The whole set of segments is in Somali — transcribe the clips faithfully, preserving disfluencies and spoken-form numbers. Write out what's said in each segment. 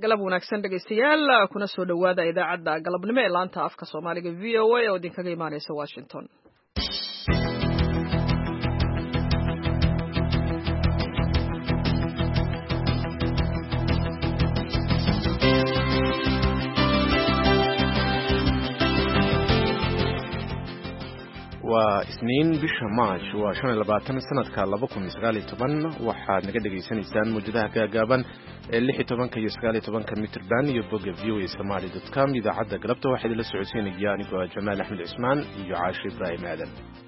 galab wanaagsan dhegaystayaal kuna soo dhawaada idaacadda galabnimo ee laanta afka Soomaaliga V O A oo idinkaga imaanaysa Washington. waa isniin bisha March waa shan iyo labaatan sanadka laba kun iyo sagaal iyo toban waxaad naga dhageysanaysaan muujadaha gaagaaban ee lix iyo toban iyo sagaal iyo toban mitir band iyo bogga v o a somali dot com idaacadda galabta waxaa idinla socodsiinaya anigoo Jamaal Axmed Cismaan iyo Caashe Ibraahim Aadan.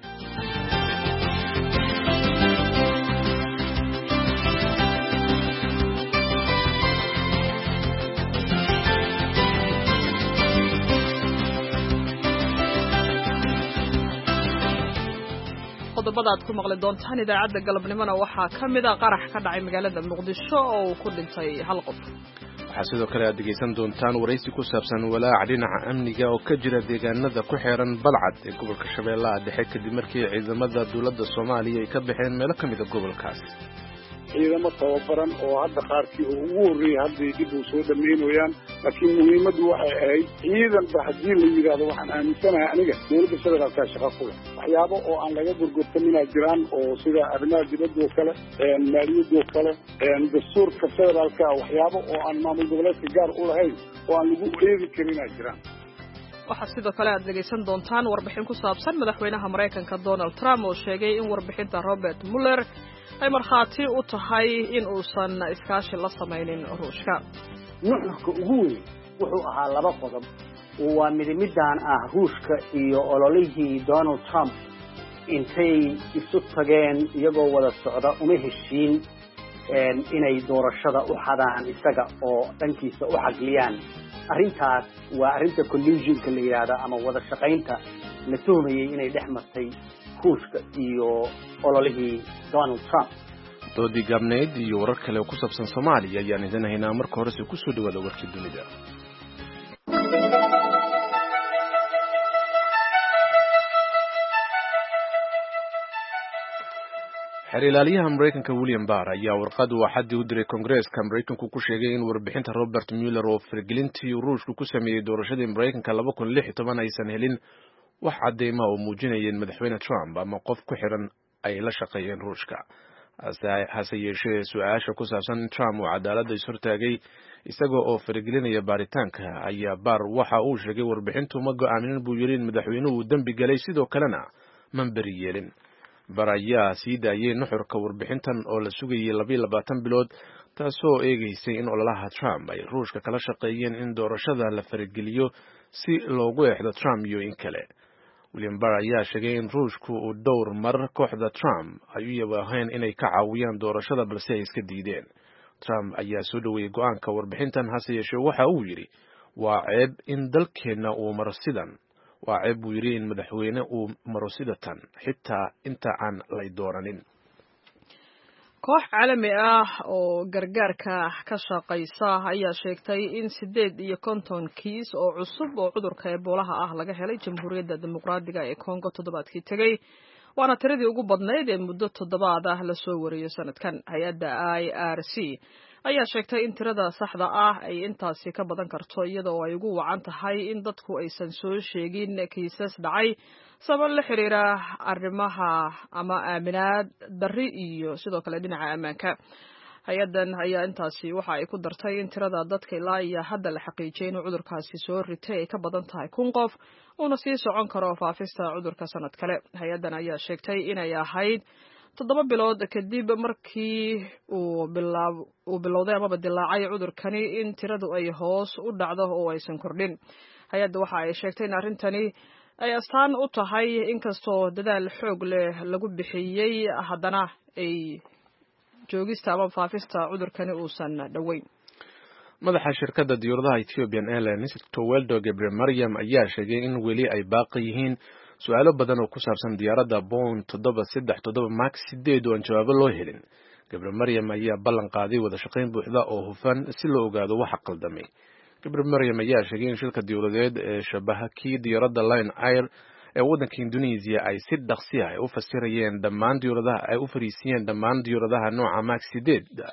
qodobada aad ku maqli doontaan idaacadda galabnimona waxaa ka mid ah qarax ka dhacay magaalada Muqdisho oo uu ku dhintay hal qof. waxaa sidoo kale aad dhegeysan doontaan waraysi ku saabsan walaaca dhinaca amniga oo ka jira deegaanada ku xeeran Balcad ee gobolka Shabeellaha Dhexe kadib markii ciidamada dawladda Soomaaliya ay ka baxeen meelo ka mid ah gobolkaas. ciidamo tababaran oo hadda qaarkii ugu horreeyay hadda dib u soo dhameynayaan laakiin muhiimadu waxay ahayd ciidan ba haddii la yiraahdo waxaan aaminsanahay aniga dawladda federaalka shaqo ku leh waxyaabo oo aan laga gurgurtamin jiraan oo sida arrimaha dibadda oo kale ee maaliyadda oo kale ee dastuurka federaalka waxyaabo oo aan maamul goboleedka gaar u lahayn oo aan lagu eedi karin jiraan. waxaa sidoo kale aad dhegeysan doontaan warbixin ku saabsan madaxweynaha Mareykanka Donald Trump oo sheegay in warbixinta Robert Mueller ay markhaati u tahay in uusan iskaashi la samaynin Ruushka. nuxurka ugu weyn wuxuu ahaa laba qodob waa midimidaan ah Ruushka iyo ololihii Donald Trump intay isu tageen iyagoo wada socda uma heshiin inay doorashada u xadaan isaga oo dhankiisa u xagliyaan. arrintaas waa arrinta collusionka la yiraahdo ama wada shaqaynta la tuhmayay inay dhex martay Ruushka iyo ololihii Donald Trump. doodii gabneed iyo warar kale oo ku saabsan Soomaaliya ayaan idin haynaa marka hore si ku soo dhawaada warkii dunida. xiriirlaaliyaha Mareykanka William Barr ayaa warqad uu xaddi u diray Congress-ka Mareykanku ku sheegay in warbixinta Robert Mueller oo faragelintii Ruushku ku sameeyay doorashadii Mareykanka laba kun iyo lix iyo toban aysan helin wax cadeymo oo muujinaya in madaxweyne Trump ama qof ku xiran ay la shaqeeyeen Ruushka. hase yeeshee su'aasha ku saabsan Trump oo cadaaladda is hortaagay isagoo oo faragelinaya baaritaanka ayaa Barr waxa uu sheegay warbixintu ma go'aamin buu yiri in madaxweynuhu dambi galay sidoo kalena ma bari yeelin. Barr ayaa sii daayay nuxurka warbixintan oo la sugayay laba iyo labaatan bilood taasoo eegaysay in ololaha Trump ay Ruushka kala shaqeeyeen in doorashada la farageliyo si loogu eexdo Trump iyo in kale. William Barr ayaa sheegay in Ruushku uu dhowr mar kooxda Trump ay u yaabaheen inay ka caawiyaan doorashada balse ay iska diideen. Trump ayaa soo dhaweeyay go'aanka warbixintan hase yeeshee waxa uu yiri waa ceeb in dalkeena uu maro sidan waa ceeb buu yiri in madaxweyne uu maro sidatan xitaa inta aan lay dooranin. koox caalami ah oo gargaarka ka shaqeysa ayaa sheegtay in sideed iyo konton kiis oo cusub oo cudurka Ebola ah laga helay Jamhuuriyadda Dimuqraadiga ee Congo toddobaadkii tagay waana tiradii ugu badnayd ee muddo toddobaad ah la soo wariyay sanadkan. hay'adda I R C ayaa sheegtay in tirada saxda ah ay intaasi ka badan karto iyadoo ay ugu wacan tahay in dadku aysan soo sheegin kiisas dhacay sabab la xiriira arrimaha ama aaminaad darri iyo sidoo kale dhinaca ammaanka. hay-addan ayaa intaasi waxa ay ku dartay in tirada dadka ilaa iyo hadda la xaqiijiyay in cudurkaasi soo ritay ay ka badan tahay kun qof uuna sii socon karo faafista cudurka sanad kale. hay-addan ayaa sheegtay inay ahayd toddoba bilood kadib markii uu bilaab uu bilowday ama dilaacay cudurkani in tiradu ay hoos u dhacdo oo aysan kordhin. hay-adda waxa ay sheegtay in arrintani ay astaan u tahay inkastoo dadaal xoog leh lagu bixiyay haddana ay joogista ama faafista cudurkani uusan dhaweyn. madaxa shirkadda diyaaradaha Ethiopian Airlines Toweldo Gebremaryam ayaa sheegay in weli ay baaqi yihiin su'aalo badan oo ku saabsan diyaaradda Boeing toddoba saddex toddoba Max sideed oo aan jawaabo loo helin. Gebremaryam ayaa ballan qaaday wada shaqayn buuxda oo hufan si loo ogaado waxa qaldamay. Gebremaryam ayaa sheegay in shirka dawladeed ee shabaha kii diyaaradda Lion Air ee waddanka Indonesia ay si dhaqsi ah u fasirayeen dhammaan diyaaradaha ay u fariisiyeen dhammaan diyaaradaha nooca Max sideed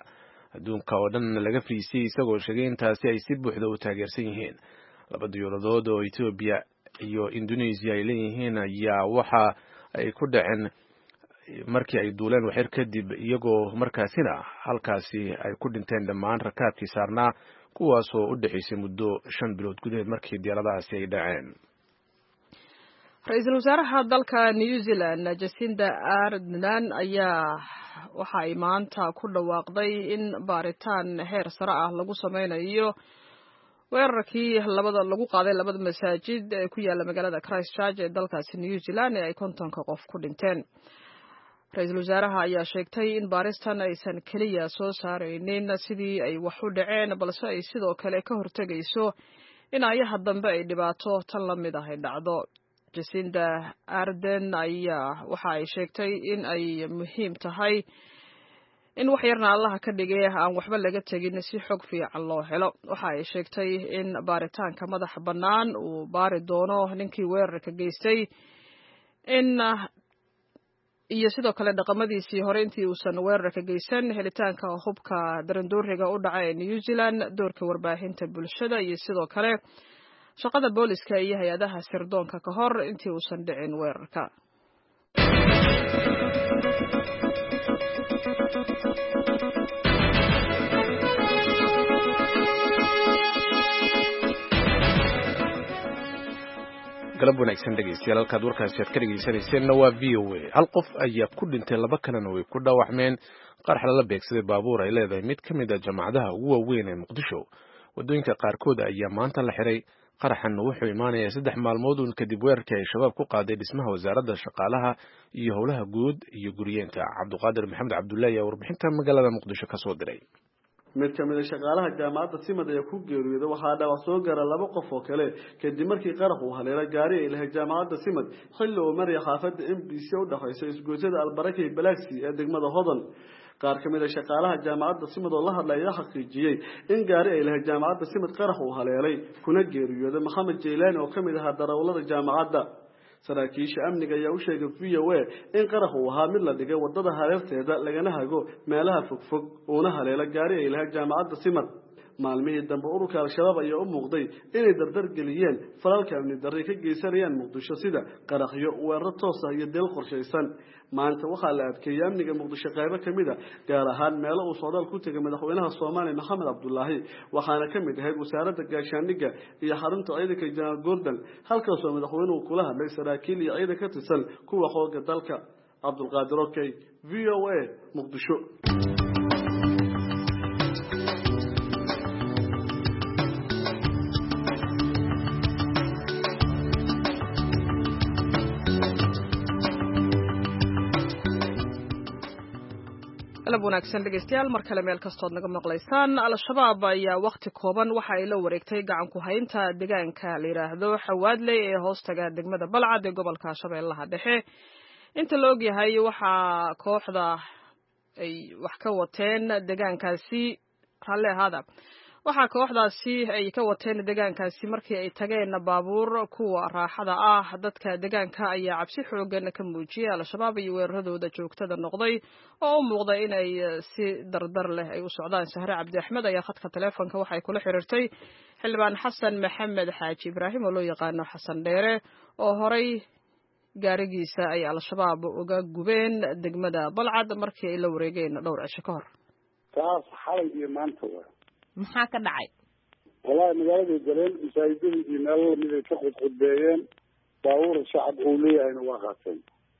adduunka oo dhan laga fiisiyey isagoo sheegay intaasi ay si buuxda u taageersan yihiin laba diyaaradood oo Ethiopia iyo Indonesia ay leeyihiin ayaa waxa ay ku dhaceen markii ay duuleen waxyar kadib iyagoo markaasina halkaasi ay ku dhinteen dhammaan rakaabkii saarnaa kuwaasoo u dhaxaysay muddo shan bilood gudaheed markii diyaaradahaasi ay dhaceen. ra-iisul wasaaraha dalka New Zealand Jacinda Ardern ayaa waxa ay maanta ku dhawaaqday in baaritaan heer sare ah lagu sameynayo weerarkii labada lagu qaaday labada masaajid ee ku yaala magaalada Christchurch ee dalkaasi New Zealand ee ay kontonka qof ku dhinteen. ra-iisul wasaaraha ayaa sheegtay in baaristan aysan kaliya soo saaraynin sidii ay wax u dhaceen balse ay sidoo kale ka hortagayso in ayaha dambe ay dhibaato tan la mid ah ay dhacdo. Jacinda Ardern ayaa waxa ay sheegtay in ay muhiim tahay in wax yarna allaha ka dhigay aan waxba laga tegin si xog fiican loo helo. waxa ay sheegtay in baaritaanka madax bannaan uu baari doono ninkii weerarka geystay in iyo sidoo kale dhaqamadiisii hore intii uusan weerarka geysan, helitaanka hubka darandooriga u dhacay ee New Zealand, doorka warbaahinta bulshada iyo sidoo kale shaqada booliska iyo hay-adaha sirdoonka ka hor intii uusan dhicin weerarka. galab wanaagsan dhegeystayaal halkaad warkaasi aad ka dhegeysanayseena waa V O A. hal qof ayaa ku dhintay laba kalena way ku dhaawacmeen qarax lala beegsaday baabuur ay leedahay mid ka mid a jaamacadaha ugu waaweyn ee Muqdisho. wadooyinka qaarkood ayaa maanta la xiray. qaraxan wuxuu imaanayaa saddex maalmood uun kadib weerarkii ay shabaab ku qaaday dhismaha wasaaradda shaqaalaha iyo howlaha guud iyo guriyeenta. cabdiqaadir maxamed cabdullaahi ayaa warbixinta magaalada Muqdisho ka soo diray. mid ka mid ah shaqaalaha jaamacadda Simad ayaa ku geeriyooday waxaa dhaawac soo gaaray laba qof oo kale kadib markii qarax uu haleelay gaari ay lahayd jaamacadda Simad xilli uu maraya xaafadda M B C u dhaxaysa isgoosada Albaraka iyo Balaxi ee degmada Hodan. qaar ka mid ah shaqaalaha jaamacadda Simad oo la hadlay ayaa xaqiijiyay in gaari ay lahayd jaamacadda Simad qarax uu haleelay kuna geeriyooday Maxamed Jeylaan oo ka mid ah darawallada jaamacadda. saraakiisha amniga ayaa u sheegay V O A in qarax uu ahaa mid la dhigay wadada hareerteeda lagana hago meelaha fogfog uuna haleela gaari ay lahayd jaamacadda Simad. maalmihii dambe ururka al-shabaab ayaa u muuqday inay dardar geliyeen falalka amni darri ka geysanayaan Muqdisho sida qaraxyo, weerar toos ah iyo dil qorshaysan. maanta waxaa la adkeeyay amniga Muqdisho qaybo ka mid ah gaar ahaan meelo uu socdaal ku tegay madaxweynaha Soomaaliya Maxamed Cabdullaahi waxaana ka mid ahayd wasaaradda gaashaandhigga iyo xarunta ciidanka General Gordon halkaas oo madaxweynuhu kula hadlay saraakiil iyo ciidan ka tirsan kuwa xoogga dalka. Cabdulqaadir Okey, V O A, Muqdisho. galab wanaagsan dhegeystayaal mar kale meel kastood naga maqlaysaan. al-shabaab ayaa waqti kooban waxa ay la wareegtay gacan ku haynta deegaanka la yiraahdo Xawaadley ee hoostaga degmada Balcad ee gobolka Shabeellaha Dhexe. inta la og yahay waxa kooxda ay wax ka wateen deegaankaasi halle hada waxa kooxdaasi ay ka wateen deegaankaasi markii ay tageen baabuur kuwa raaxada ah. dadka deegaanka ayaa cabsi xoogan ka muujiyay al-shabaab iyo weeraradooda joogtada noqday oo u muuqda in ay si dardar leh ay u socdaan. Sahre Cabdi Axmed ayaa khadka telefoonka waxay kula xiriirtay xildhibaan Xasan Maxamed Xaaji Ibraahim oo loo yaqaano Xasan Dheere oo horay gaarigiisa ay al-shabaab uga gubeen degmada Balcad markii ay la wareegeen dhowr cisho ka hor. taas xalay iyo maanta waa maxaa ka dhacay? wallahi magaalada galeen masaajidada iyo meelo lamid ay ka khudkhudbeeyeen baabuur shacab uu leeyahayna waa qaateen.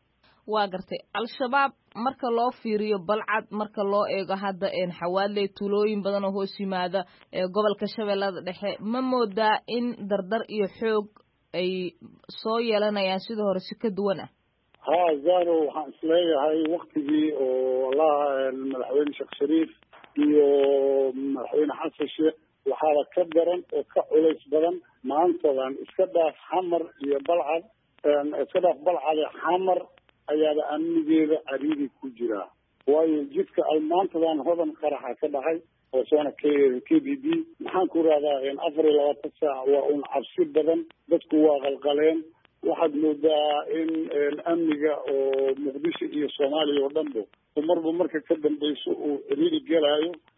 waa gartay al-shabaab marka loo fiiriyo Balcad marka loo eego hadda een Xawaadley tuulooyin badan oo hoos yimaada ee gobolka Shabeellada Dhexe ma moodaa in dardar iyo xoog ay soo yeelanayaan sidoo hore si ka duwan ah? haa zaaro waxaan isleeyahay waqtigii oo allah madaxweyne Sheekh Shariif iyo madaxweyne Xasan Sheekh waxaaba ka daran oo ka culays badan maantadan iska dhaaf Xamar iyo Balcad iska dhaaf Balcad Xamar ayaaba amnigeeda cariiri ku jira. waayo jidka maantadan hodan qaraxa ka dhacay oo soona K B B maxaan ku raadaa in afar iyo labaatan saac waa un cabsi badan dadku waa qalqaleen. waxaad moodaa in amniga oo Muqdisho iyo Soomaaliya oo dhanba marba marka ka dambayso uu ciriiri gelayo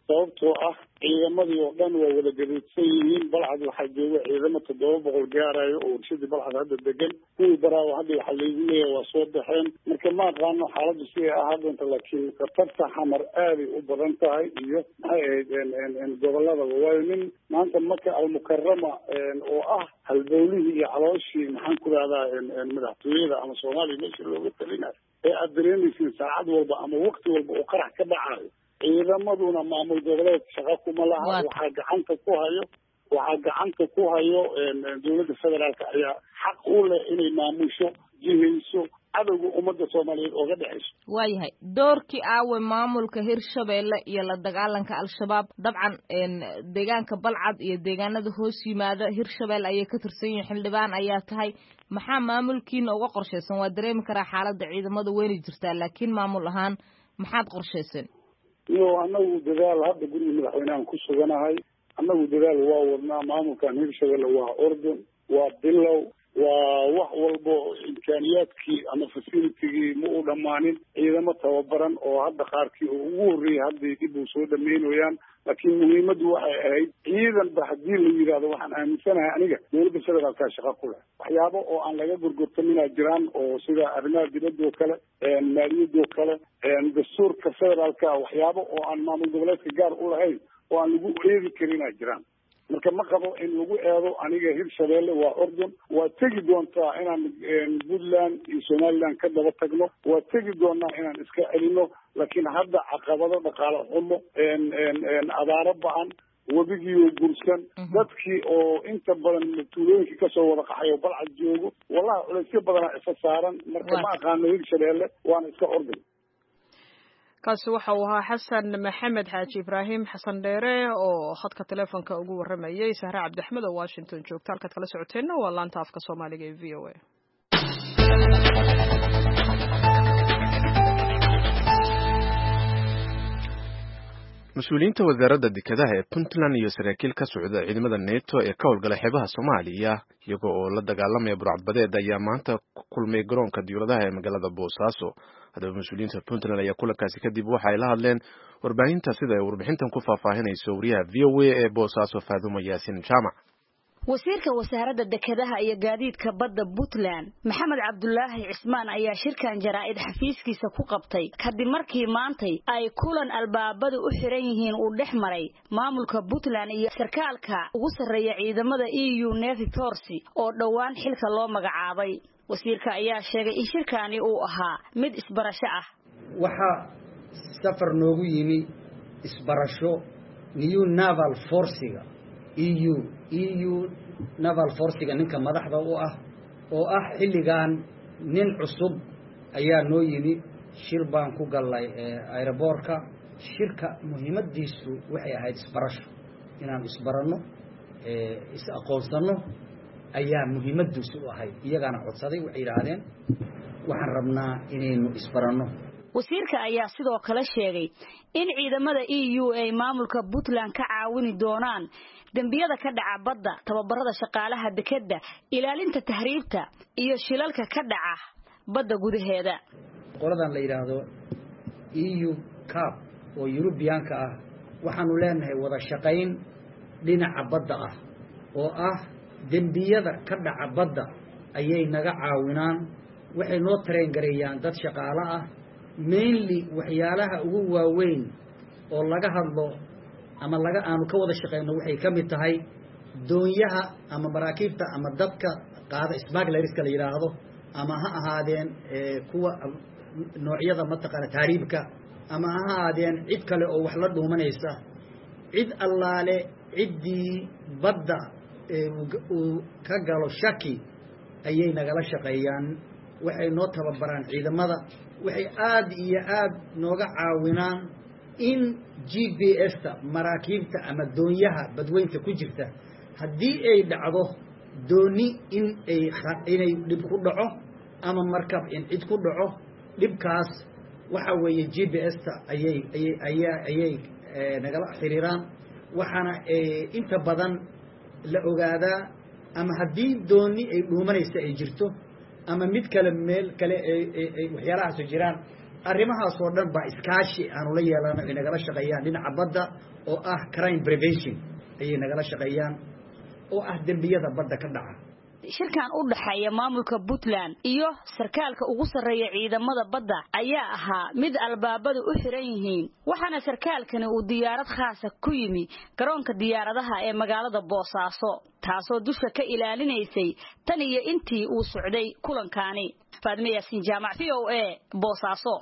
sababtoo ah ciidamadii oo dhan waa wada gaduudsan yihiin. balcad waxaa jooga ciidamo toddoba boqol gaarayo oo warshadii balcad hadda degan. kuwii baraawo hadda waxaa laygu leeyahay waa soo baxeen. marka ma aqaano xaaladdu siday ahaa doonta, laakiin khatarta xamar aaday u badan tahay iyo maxay ahayd goboladaba. waayo nin maanta maka almukarama oo ah halbowlihii iyo calooshii maxaan ku rahdaa madaxtooyada ama soomaaliya meesha looga talinayo ee aad dareemaysiin saacad walba ama wakti walba oo qarax ka dhacayo. ciidamaduna maamul goboleed shaqo kuma laha. waxaa gacanta ku hayo waxaa gacanta ku hayo dowladda federaalka ayaa xaq u leh inay maamusho jihayso cadowga ummadda soomaaliyeed ooga dhexayso. waayahay doorkii aawe maamulka hirshabeelle iyo la dagaalanka al-shabaab. dabcan deegaanka balcad iyo deegaanada hoos yimaada hirshabeelle ayay ka tirsan yihiin. xildhibaan ayaa tahay, maxaa maamulkiina uga qorshaysan? waa dareemi karaa xaaladda ciidamada weyna jirtaa, laakiin maamul ahaan maxaad qorshaysan? iyo annagu dadaal hadda guriga madaxweynehan ku suganahay. annagu dadaal waa wadnaa. maamulkan hirshabeelle waa ordon, waa bilow, waa wax walbo imkaaniyaadkii ama facilitigii ma u dhammaanin. ciidamo tababaran oo hadda qaarkii oo ugu horreeyay hadday dib u soo dhameynayaan. laakiin muhiimaddu waxay ahayd ciidanba haddii la yidhaahdo waxaan aaminsanahay aniga dowladda federaalkaa shaqo ku leh. waxyaabo oo aan laga gorgortaminaa jiraan oo sida arrimaha dibadda oo kale, maaliyadda oo kale, dastuurka federaalka waxyaabo oo aan maamul goboleedka gaar u lahayn oo aan lagu eedi karinaa jiraan. marka ma qabo in lagu eedo aniga hirshabeelle waa ordon. waa tegi doontaa inaan puntland iyo somaliland ka daba tagno. waa tegi doonaa inaan iska celino. laakiin hadda caqabado dhaqaale xumo, abaaro ba-an, webigiioo gursan, dadkii oo inta badan tuulooyinkii kasoo wada qaxay oo balcad joogo. wallahi culaysyo badanaa isa saaran. marka ma aqaano hirshabeelle, waana iska ordon. kaasi waxa uu ahaa xasan maxamed xaaji ibraahim xasan dheere oo khadka teleefonka ugu waramayay sahre cabdixmed oo washington joogta. halkaad kala socoteenna waa laanta afka soomaaliga ee v o a. mas-uuliyiinta wasaaradda dekedaha ee puntland iyo saraakiil ka socda ciidamada neto ee ka howlgala xeebaha soomaaliya iyaga oo la dagaalamaya burcadbadeed ayaa maanta ku kulmay garoonka diyaaradaha ee magaalada boosaaso. haddaba mas-uuliyiinta puntland ayaa kulankaasi kadib waxa ay la hadleen warbaahinta sida ay warbixintan ku faahfaahinayso wariyaha v o a ee boosaaso faadumo yaasin jaamac. wasiirka wasaaradda dekedaha iyo gaadiidka badda Puntland Maxamed Cabdulaahi Cismaan ayaa shirkan jaraa'id xafiiskiisa ku qabtay kadib markii maantay ay kulan albaabada u xiran yihiin uu dhex maray maamulka Puntland iyo sarkaalka ugu sarreeya ciidamada E U Navy Force oo dhawaan xilka loo magacaabay. wasiirka ayaa sheegay in shirkani uu ahaa mid isbarasho ah. waxa safar noogu yimi isbarasho New Naval Force-ga E U E U Naval Force-ga ninka madaxda u ah oo ah xilligan nin cusub ayaa noo yimi. shir baan ku galay aeroboortka. shirka muhiimadiisu waxay ahayd isbarasho, inaan isbarano ee is aqoonsano ayaa muhiimadiisu u ahayd. iyagana codsaday waxay yiraahdeen waxaan rabnaa inaynu isbarano. wasiirka ayaa sidoo kale sheegay in ciidamada E U ay maamulka Puntland ka caawini doonaan dambiyada ka dhaca badda, tababarada shaqaalaha dekedda, ilaalinta tahriibta iyo shilalka ka dhaca badda gudaheeda. qoladan la yiraahdo E U C A P oo European-ka ah waxaanu leenahay wada shaqayn dhinaca badda ah oo ah dambiyada ka dhaca badda ayay naga caawinaan. waxay noo tareen gareeyaan dad shaqaale ah. mainly waxyaalaha ugu waaweyn oo laga hadlo ama laga aanu ka wada shaqeyno waxay ka mid tahay doonyaha ama maraakiibta ama dadka qaada smugglerska la yiraahdo ama ha ahaadeen kuwa noocyada mataqaana taariibka ama ha ahaadeen cid kale oo wax la dhuumanaysa. cid allaale ciddii badda uu ka galo shaki ayay nagala shaqeeyaan. waxay noo tababaraan ciidamada. waxay aad iyo aad nooga caawinaan in G P S-ta maraakiibta ama doonyaha badweynta ku jirta haddii ay dhacdo dooni in ay inay dib ku dhaco ama markab in cid ku dhaco dhibkaas waxa weeye G P S-ta ayay ayay ayay nagala xiriiraan. waxaana inta badan la ogaadaa ama haddii dooni ay dhuumanaysa ay jirto ama mid kale meel kale ay waxyaalahaas jiraan arrimahaas oo dhan baa iskaashi aanu la yeelano ay nagala shaqeeyaan dhinaca badda oo ah crime prevention ayay nagala shaqeeyaan oo ah dembiyada badda ka dhaca shirkan u dhaxeeya maamulka Puntland iyo sarkaalka ugu sareeya ciidamada badda ayaa ahaa mid albaabadu u xiran yihiin waxaana sarkaalkani uu diyaarad khaas ah ku yimi garoonka diyaaradaha ee magaalada Boosaaso taasoo dusha ka ilaalinaysay tan iyo intii uu socday kulankani Faadme Yaasin Jaamac V O A Boosaaso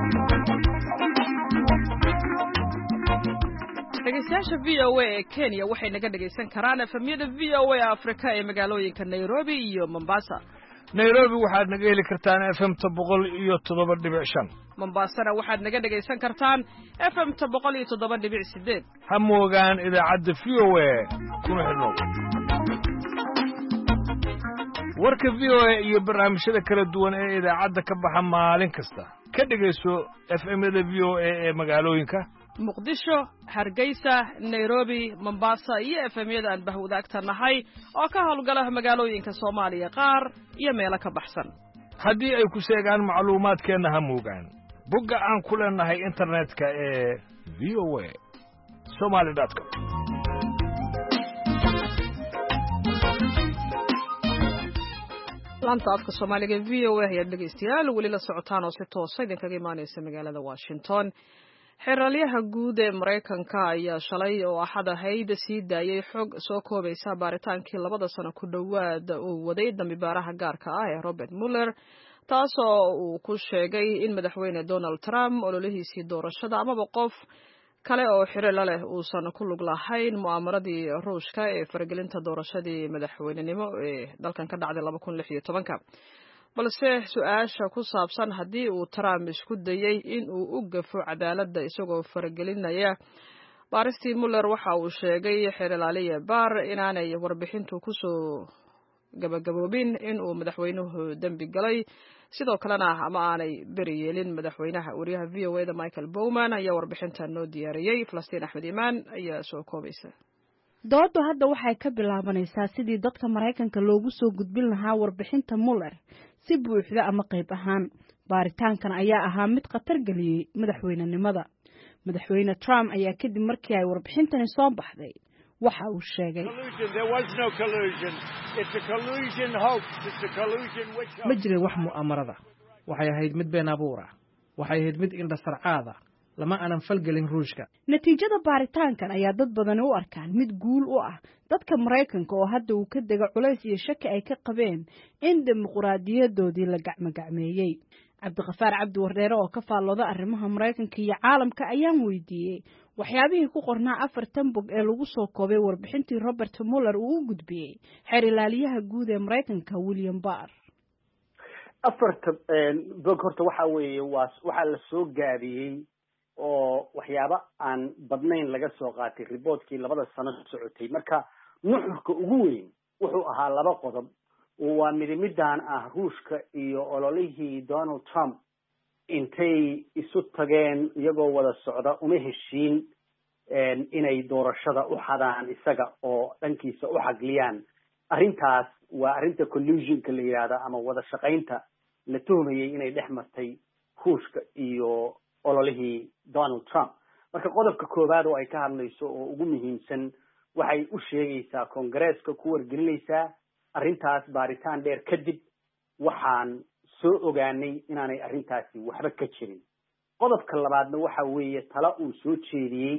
dhegeystayaasha V O A ee Kenya waxay naga dhageysan karaan efemyada V O A Africa ee magaalooyinka Nairobi iyo Mombasa. Nairobi waxaad naga heli kartaan F M boqol iyo toddoba dhibic shan. Mombasana waxaad naga dhageysan kartaan F M boqol iyo toddoba dhibic sideed. Ha moogaan idaacadda V O A kuna xidhnow. warka V O A iyo barnaamijyada kala duwan ee idaacadda ka baxa maalin kasta ka dhageyso F M-yada V O A ee magaalooyinka muqdisho hargeysa nairobi mombasa iyo F M-yada aan bahwadaagta nahay oo ka howlgala magaalooyinka Soomaaliya qaar iyo meelo ka baxsan haddii ay ku sheegaan macluumaadkeena ha moogaan bogga aan ku leenahay internetka ee v o a somali dot com laanta afka Soomaaliga V O A ayaa dhageystayaal weli la socotaan oo si toos ah idinkaga imaanaysa magaalada Washington xeralyaha guud ee Mareykanka ayaa shalay oo axad ahayd sii daayay xog soo koobaysa baaritaankii labada sano ku dhowaad uu waday dambibaaraha gaarka ah ee Robert Mueller taasoo uu ku sheegay in madaxweyne Donald Trump ololihiisii doorashada amaba qof kale oo xiriir leh uusan ku lug lahayn mu'amaradii Ruushka ee faragelinta doorashadii madaxweynenimo ee dalkan ka dhacday laba kun lix iyo toban balse su'aasha ku saabsan haddii uu Trump isku dayay in uu u gafo cadaaladda isagoo faragelinaya baaristii Mueller waxa uu sheegay xeelalaaliye Barr inaanay warbixintu ku soo gabagaboobin in uu madaxweynuhu dambi galay sidoo kalena ama aanay beri yeelin madaxweynaha wariyaha V O A da Michael Bowman ayaa warbixinta noo diyaariyay Falastiin Axmed Imaan ayaa soo koobaysa doodu hadda waxay ka bilaabanaysaa sidii dadka Mareykanka loogu soo gudbin lahaa warbixinta Mueller si buuxda ama qayb ahaan baaritaankan ayaa ahaa mid khatar geliyay madaxweynenimada madaxweyne Trump ayaa kadib markii ay warbixintani soo baxday waxa uu sheegay ma jirin wax mu'amarada waxay ahayd mid been abuur ah waxay ahayd mid indhasarcaad ah lama aanan falgelin Ruushka natiijada baaritaankan ayaa dad badan u arkaan mid guul u ah dadka Mareykanka oo hadda uu ka dega culays iyo shaki ay ka qabeen in dimuqraadiyadoodii la gacmagacmeeyay Cabdiqafaar Cabdi Wardheere oo ka faallooda arrimaha Mareykanka iyo caalamka ayaan weydiiyay waxyaabihii ku qornaa afartan bog ee lagu soo koobay warbixintii Robert Mueller uu u gudbiyay xeer ilaaliyaha guud ee Mareykanka William Barr afartan bog horta waxa weeye waxa la soo gaabiyay oo waxyaabo aan badnayn laga soo qaatay reportkii labada sano socotay marka nuxurka ugu weyn wuxuu ahaa laba qodob oo waa midimidaan ah Ruushka iyo ololihii Donald Trump intay isu tageen iyagoo wada socda uma heshiin inay doorashada u xadaan isaga oo dhankiisa u xagliyaan arrintaas waa arrinta collusionka la yiraahdo ama wada shaqaynta la tuhmayay inay dhex martay Ruushka iyo ololihii Donald Trump marka qodobka koobaad oo ay ka hadlayso oo ugu muhiimsan waxay u sheegaysaa Congress-ka ku wargelinaysaa arrintaas baaritaan dheer kadib waxaan soo ogaanay inaanay arrintaasi waxba ka jirin qodobka labaadna waxa weeye tala uu soo jeediyey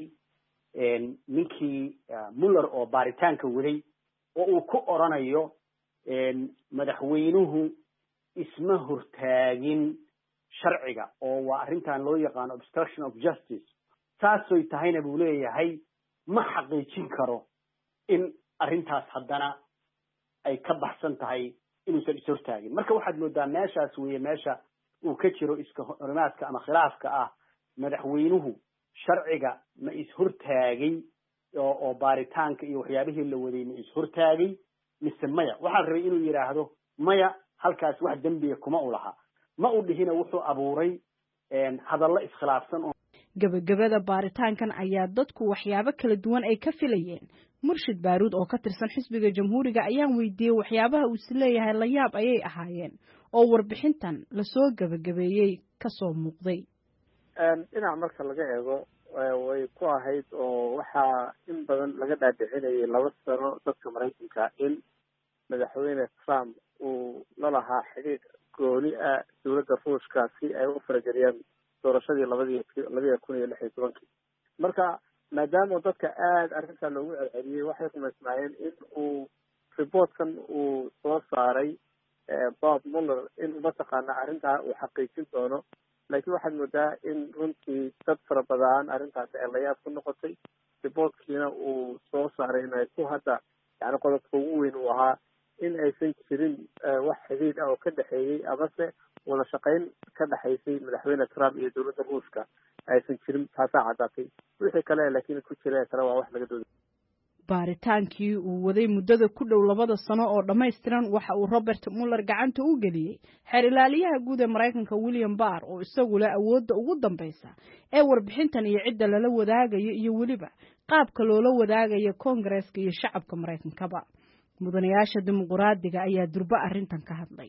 ninkii Mueller oo baaritaanka waday oo uu ku oranayo madaxweynuhu isma hortaagin sharciga oo waa arrintan loo yaqaan obstruction of justice taasoo tahayna buu leeyahay ma xaqiijin karo in arrintaas haddana ay ka baxsan tahay inuusan is hortaagin marka waxaad moodaa meeshaas weeye meesha uu ka jiro iska horimaadka ama khilaafka ah madaxweynuhu sharciga ma is hortaagay oo oo baaritaanka iyo waxyaabihii la waday ma is hortaagay mise maya waxaan rabay inuu yiraahdo maya halkaas wax dambiga kuma u laha ma u dhihina wuxuu abuuray hadallo iskhilaafsan oo gabagabada baaritaankan ayaa dadku waxyaabo kala duwan ay ka filayeen Murshid Baaruud oo ka tirsan xisbiga jamhuuriga ayaan weydiiyay waxyaabaha uu isleeyahay la yaab ayay ahaayeen oo warbixintan la soo gabagabeeyay ka soo muuqday dhinac marka laga eego way ku ahayd oo waxaa in badan laga dhaadhicinayay laba sano dadka maraykanka in madaxweyne Trump uu la lahaa xidhiidh gooni ah dowladda Ruushka si ay u farageliyaan doorashadii labadii labada kun iyo lix iyo tobankii. Marka maadaama dadka aad arrinta loogu celceliyay waxay rumaysnaayeen in uu reportkan uu soo saaray Bob Mueller in mataqaana arrintaa uu xaqiijin doono, laakiin waxaad moodaa in runtii dad fara badan arrintaasi ay layaab ku noqotay. Reportkiina uu soo saaray inay ku hadda yani qodobka ugu weyn uu ahaa in aysan jirin wax xidhiidh ah oo ka dhexeeyey amase wada shaqayn ka dhexaysay madaxweyne Trump iyo dowladda Ruushka aysan jirin. taasaa caddaatay. wixii kale laakiin ku jira kale waa wax laga dooday. baaritaankii uu waday muddada ku dhow labada sano oo dhammaystiran waxa uu Robert Mueller gacanta u geliyey xeer ilaaliyaha guud ee Maraykanka William Barr oo isagu leh awoodda ugu dambaysa ee warbixintan iyo cidda lala wadaagayo iyo weliba qaabka loola wadaagayo Congress-ka iyo shacabka Maraykankaba. mudanayaasha dimuqraadiga ayaa durba arrintan ka hadlay.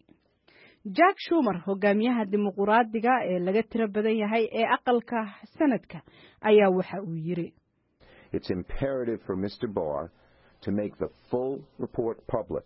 Jack Schumer hogaamiyaha dimuqraadiga ee laga tiro badan yahay ee aqalka sanadka ayaa waxa uu yiri It's imperative for Mister Barr to make the full report public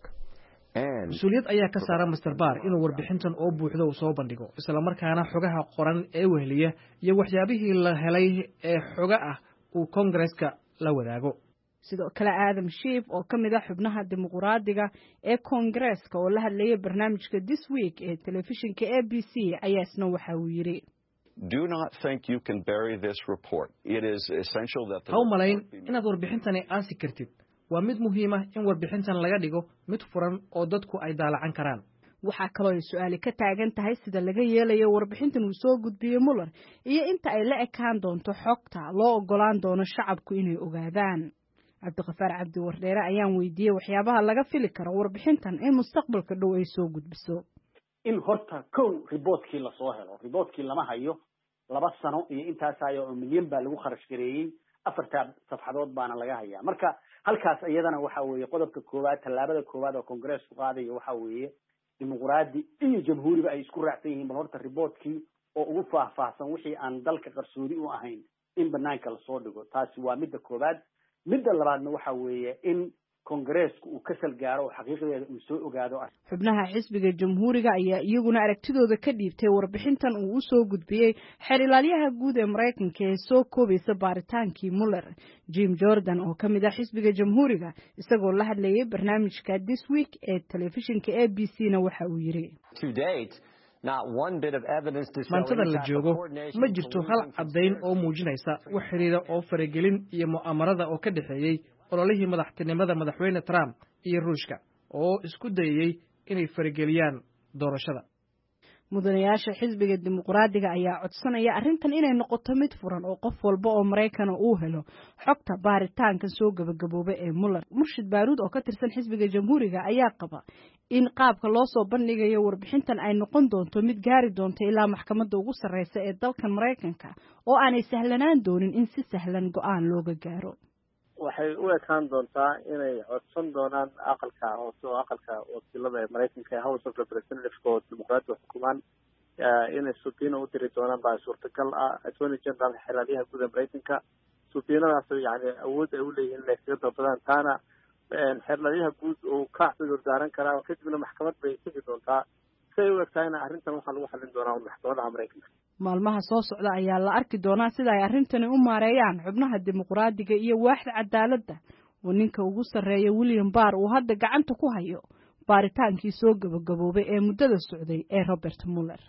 and Suuliyad ayaa ka saaran Mister Barr inuu warbixintan oo buuxda uu soo bandhigo isla markaana xogaha qoran ee weheliya iyo waxyaabihii la helay ee xoga ah uu Congress-ka la wadaago. sidoo kale Adam Schiff oo ka mid ah xubnaha dimuqraadiga ee Congress-ka oo la hadlayay barnaamijka This Week ee telefishinka A B C ayaa isna waxa uu yiri Do not think you can bury this report. It is essential that the How malayn inaad warbixintani aasi kartid. Waa mid muhiim ah in warbixintan laga dhigo mid furan oo dadku ay daalacan karaan. Waxa kale oo su'aali ka taagan tahay sida laga yeelayo warbixintan uu soo gudbiyay Mueller iyo inta ay la ekaan doonto xogta loo ogolaan doono shacabku inay ogaadaan. Cabdiqafaar Cabdi Wardheere ayaan weydiiyay waxyaabaha laga fili karo warbixintan in mustaqbalka dhow ay soo gudbiso. in horta kow reportkii la soo helo reportkii lama hayo laba sano iyo intaas ayo oo milyan baa lagu kharash gareeyay afarta safxadood baana laga hayaa. marka halkaas iyadana waxa weeye qodobka koowaad talaabada koowaad oo Congress-ku qaadayo waxa weeye dimuqraadi iyo jamhuuriga ay isku raacsan yihiin horta reportkii oo ugu faahfaahsan wixii aan dalka qarsoodi u ahayn in banaanka la soo dhigo. taasi waa midda koowaad. midda labaadna waxa weeye in Congress-ku uu ka salgaaro oo xaqiiqadeeda uu soo ogaado. xubnaha xisbiga jamhuuriga ayaa iyaguna aragtidooda ka dhiibtay warbixintan uu u soo gudbiyay xeer ilaaliyaha guud ee Maraykanka ee soo koobaysa baaritaankii Mueller. Jim Jordan oo ka mid ah xisbiga jamhuuriga isagoo la hadlayay barnaamijka This Week ee telefishinka A B C-na waxa uu yiri maantada la joogo ma jirto hal caddayn oo muujinaysa wax xiriira oo faragelin iyo mu'amarada oo ka dhexeeyey ololihii madaxtinimada madaxweyne Trump iyo Ruushka oo isku dayay inay farageliyaan doorashada. mudanayaasha xisbiga dimuqraadiga ayaa codsanaya arrintan inay noqoto mid furan oo qof walba oo Maraykan uu helo xogta baaritaanka soo gabagaboobay ee Mueller. Murshid Baaruud oo ka tirsan xisbiga jamhuuriga ayaa qaba in qaabka loo soo bandhigayo warbixintan ay noqon doonto mid gaari doonto ilaa maxkamadda ugu sarreysa ee dalkan Maraykanka oo aanay sahlanaan doonin in si sahlan go'aan looga gaaro. waxay u ekaan doontaa inay codsan doonaan aqalka hoose oo aqalka wakiilada ee Maraykanka ee House of Representatives oo dimuqraadiga xukumaan inay suuqina u diri doonaan baa suurtagal ah. Attorney General xilaliyaha guud ee Maraykanka suuqinadaas yani awood ay u leeyihiin inay kaga dalbadaan taana xilaliyaha guud oo ka cudur daaran karaa kadibna maxkamad bay tegi doontaa. say u egtaayna arrintan waxaa lagu xallin doonaa maxkamadaha Maraykanka. maalmaha soo socda ayaa la arki doonaa sida ay arrintani u maareeyaan xubnaha dimuqraadiga iyo waaxda cadaaladda oo ninka ugu sarreeya William Barr uu hadda gacanta ku hayo baaritaankii soo gabagaboobay ee muddada socday ee Robert Mueller.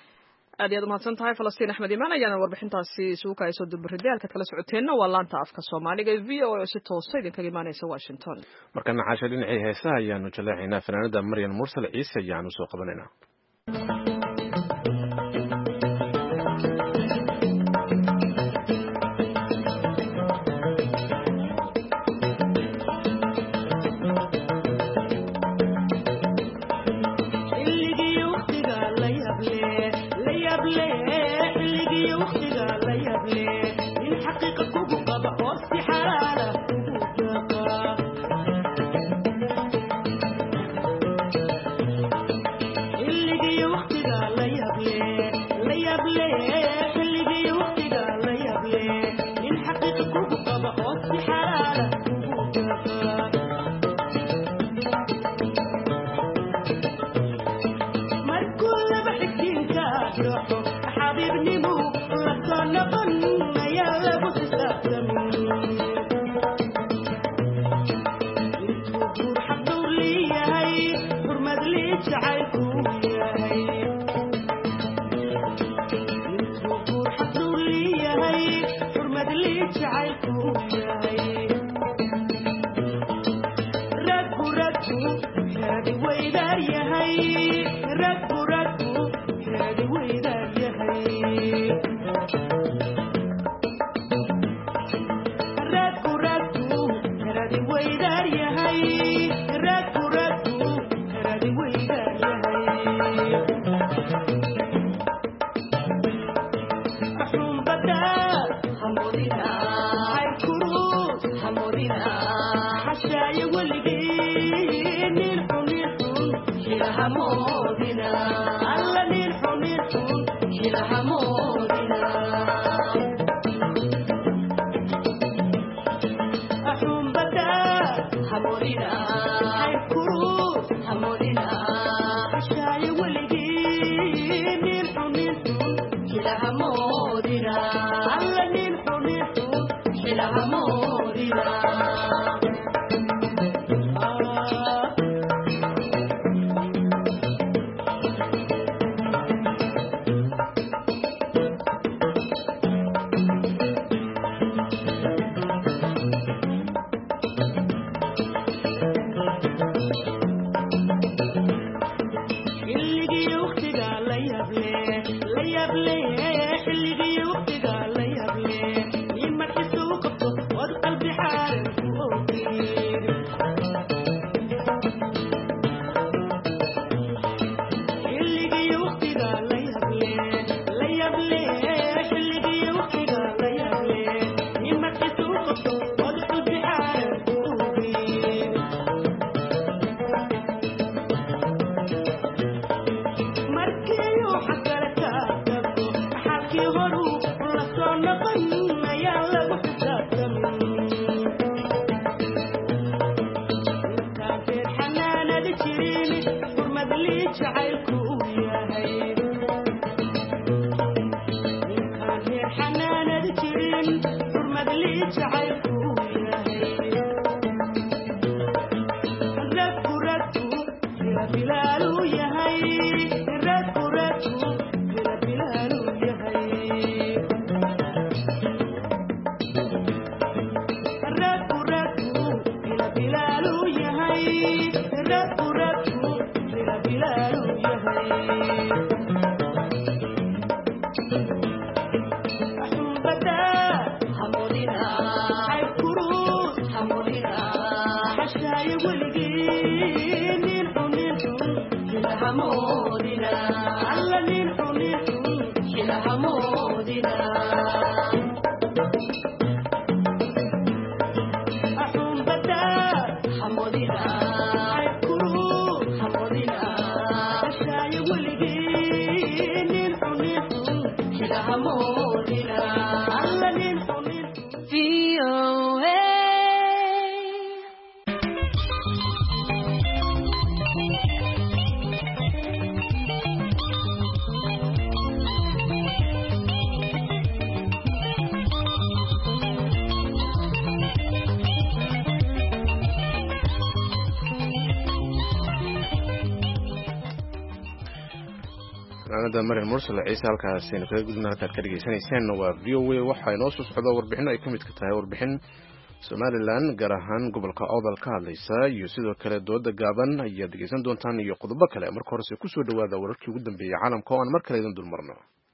aad iyo mahadsan tahay Falastiin Axmed Imaan ayaana warbixintaasi isugu kaayso dubaridaalka kala socoteenna waa laanta afka Soomaaliga ee V O A oo si toos ah idinkaga imaanaysa Washington. markana caasha dhinacii heesaha ayaanu jaleecaynaa fanaanada Maryam Mursal Ciise ayaanu soo qabanaynaa. اللي fanaanada Maryam Mursal Ciise halkaas aynu kaga gudubna halkaad ka dhageysanayseen waa V O A waxaa inoo soo socda warbixin ay ka mid ka tahay warbixin Somaliland gaar ahaan gobolka Awdal ka hadlaysa iyo sidoo kale dooda gaaban ayaad dhegeysan doontaan iyo qodobo kale marka hore ku soo dhawaada wararkii ugu dambeeyay caalamka oo aan mar kale idin dulmarno.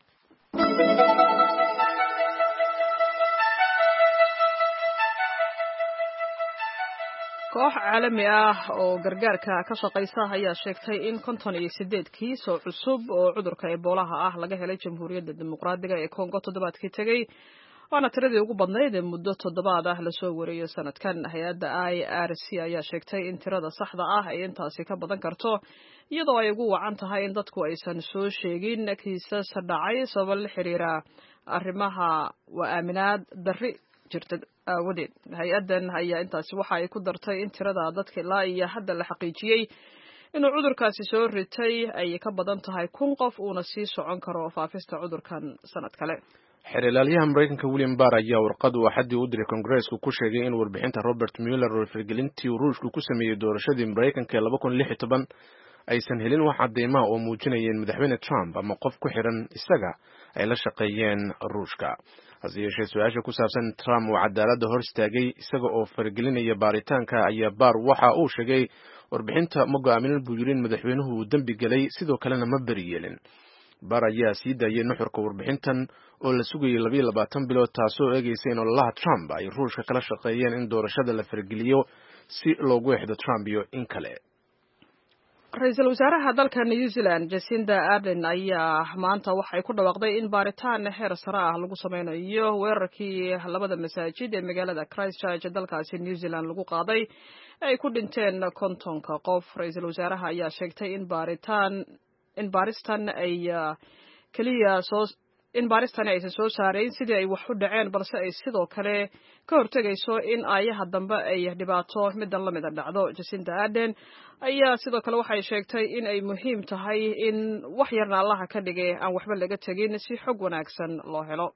koox caalami ah oo gargaarka ka shaqeysa ayaa sheegtay in konton iyo sideed kiis oo cusub oo cudurka Ebola ah laga helay Jamhuuriyadda Dimuqraadiga ee Kongo toddobaadkii tagay waana tiradii ugu badnayd ee muddo toddobaad ah la soo wareeyay sanadkan. Hay'adda I R C ayaa sheegtay in tirada saxda ah ay intaasi ka badan karto iyadoo ay ugu wacan tahay in dadku aysan soo sheegin kiisas dhacay sabab la xiriira arrimaha waa-aaminaad darri jirta aawadeed. Hay-addan ayaa intaasi waxa ay ku dartay in tirada dadka ilaa iyo hadda la xaqiijiyey inuu cudurkaasi soo ritay ay ka badan tahay kun qof uuna sii socon karo faafista cudurkan sanad kale. xeelalayaha Mareykanka William Barr ayaa warqad uu xadii u diray Congress-ku ku sheegay in warbixinta Robert Mueller oo firgelintii Ruushku ku sameeyay doorashadii Mareykanka laba kun iyo lix iyo toban aysan helin wax cadeymo oo muujinayeen madaxweyne Trump ama qof ku xiran isaga ay la shaqeeyeen Ruushka. hase yeeshee su-aasha ku saabsan Trump oo cadaaladda hor istaagay isaga oo fargelinaya baaritaanka ayaa Barr waxa uu sheegay warbixinta ma go'aamin buu yiri in madaxweynuhu uu dambi galay sidoo kalena ma bari yeelin. Barr ayaa sii daayay nuxurka warbixintan oo la sugayay laba iyo labaatan bilood taasoo eegaysa in ololaha Trump ay Ruushka kala shaqeeyeen in doorashada la fargeliyo si loogu exdo Trump iyo in kale. ra-iisul wasaaraha dalka New Zealand Jacinda Ardern ayaa maanta waxay ku dhawaaqday in baaritaan heer sare ah lagu sameynayo weerarkii labada masaajid ee magaalada Christchurch dalkaasi New Zealand lagu qaaday ay ku dhinteen kontonka qof. Ra-iisul wasaaraha ayaa sheegtay in baaritaan in baaristan ay kaliya soo in baaristan aysan soo saarayn sidii ay wax u dhaceen balse ay sidoo kale ka hortagayso in aayaha dambe ay dhibaato midan la mid ah dhacdo. Jacinda Ardern ayaa sidoo kale waxay sheegtay in ay muhiim tahay in wax yarna Allaha ka dhigay aan waxba laga tagin si xog wanaagsan loo helo.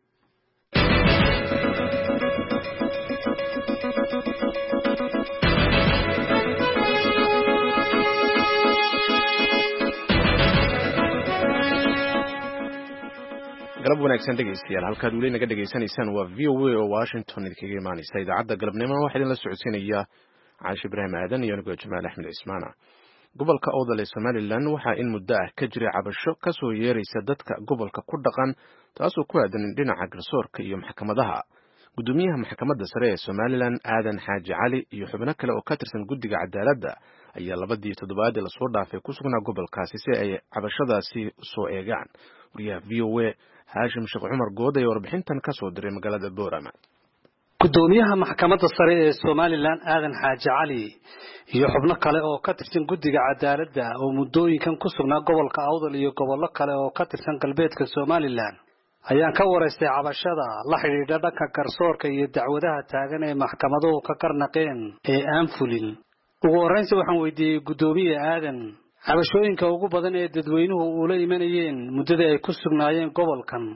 galab wanaagsan dhegeystayaal halkaad weli naga dhegeysanaysaan waa V O A oo Washington idinkaga imaanaysa idaacadda galabnimo waxaa idin la socodsiinaya Caashi Ibraahim Aadan iyo anigo Jamaal Axmed Ismaana. Gobolka Awdal ee Somaliland waxaa in muddo ah ka jira cabasho ka soo yeeraysa dadka gobolka ku dhaqan taasoo ku aadan dhinaca garsoorka iyo maxkamadaha. Gudoomiyaha maxkamadda sare ee Somaliland Aadan Xaaji Cali iyo xubno kale oo ka tirsan guddiga cadaaladda ayaa labadii toddobaad la soo dhaafay ku sugnaa gobolkaasi si ay cabashadaasi soo eegaan. Wariyaha V O A Haashim Sheekh Cumar Good ayaa warbixintan ka soo diray magaalada Boorama. gudoomiyaha maxkamadda sare ee Somaliland Aadan Xaaji Cali iyo xubno kale oo ka tirsan guddiga cadaaladda oo muddooyinkan ku sugnaa gobolka Awdal iyo gobollo kale oo ka tirsan galbeedka Somaliland ayaan ka wareystay cabashada la xiriirta dhanka garsoorka iyo dacwadaha taagan ee maxkamaduhu ka karnaqeen ee aan fulin. ugu horreyntii waxaan weydiiyey gudoomiye Aadan cabashooyinka ugu badan ee dadweynuhu u la imanayeen muddada ay ku sugnaayeen gobolkan.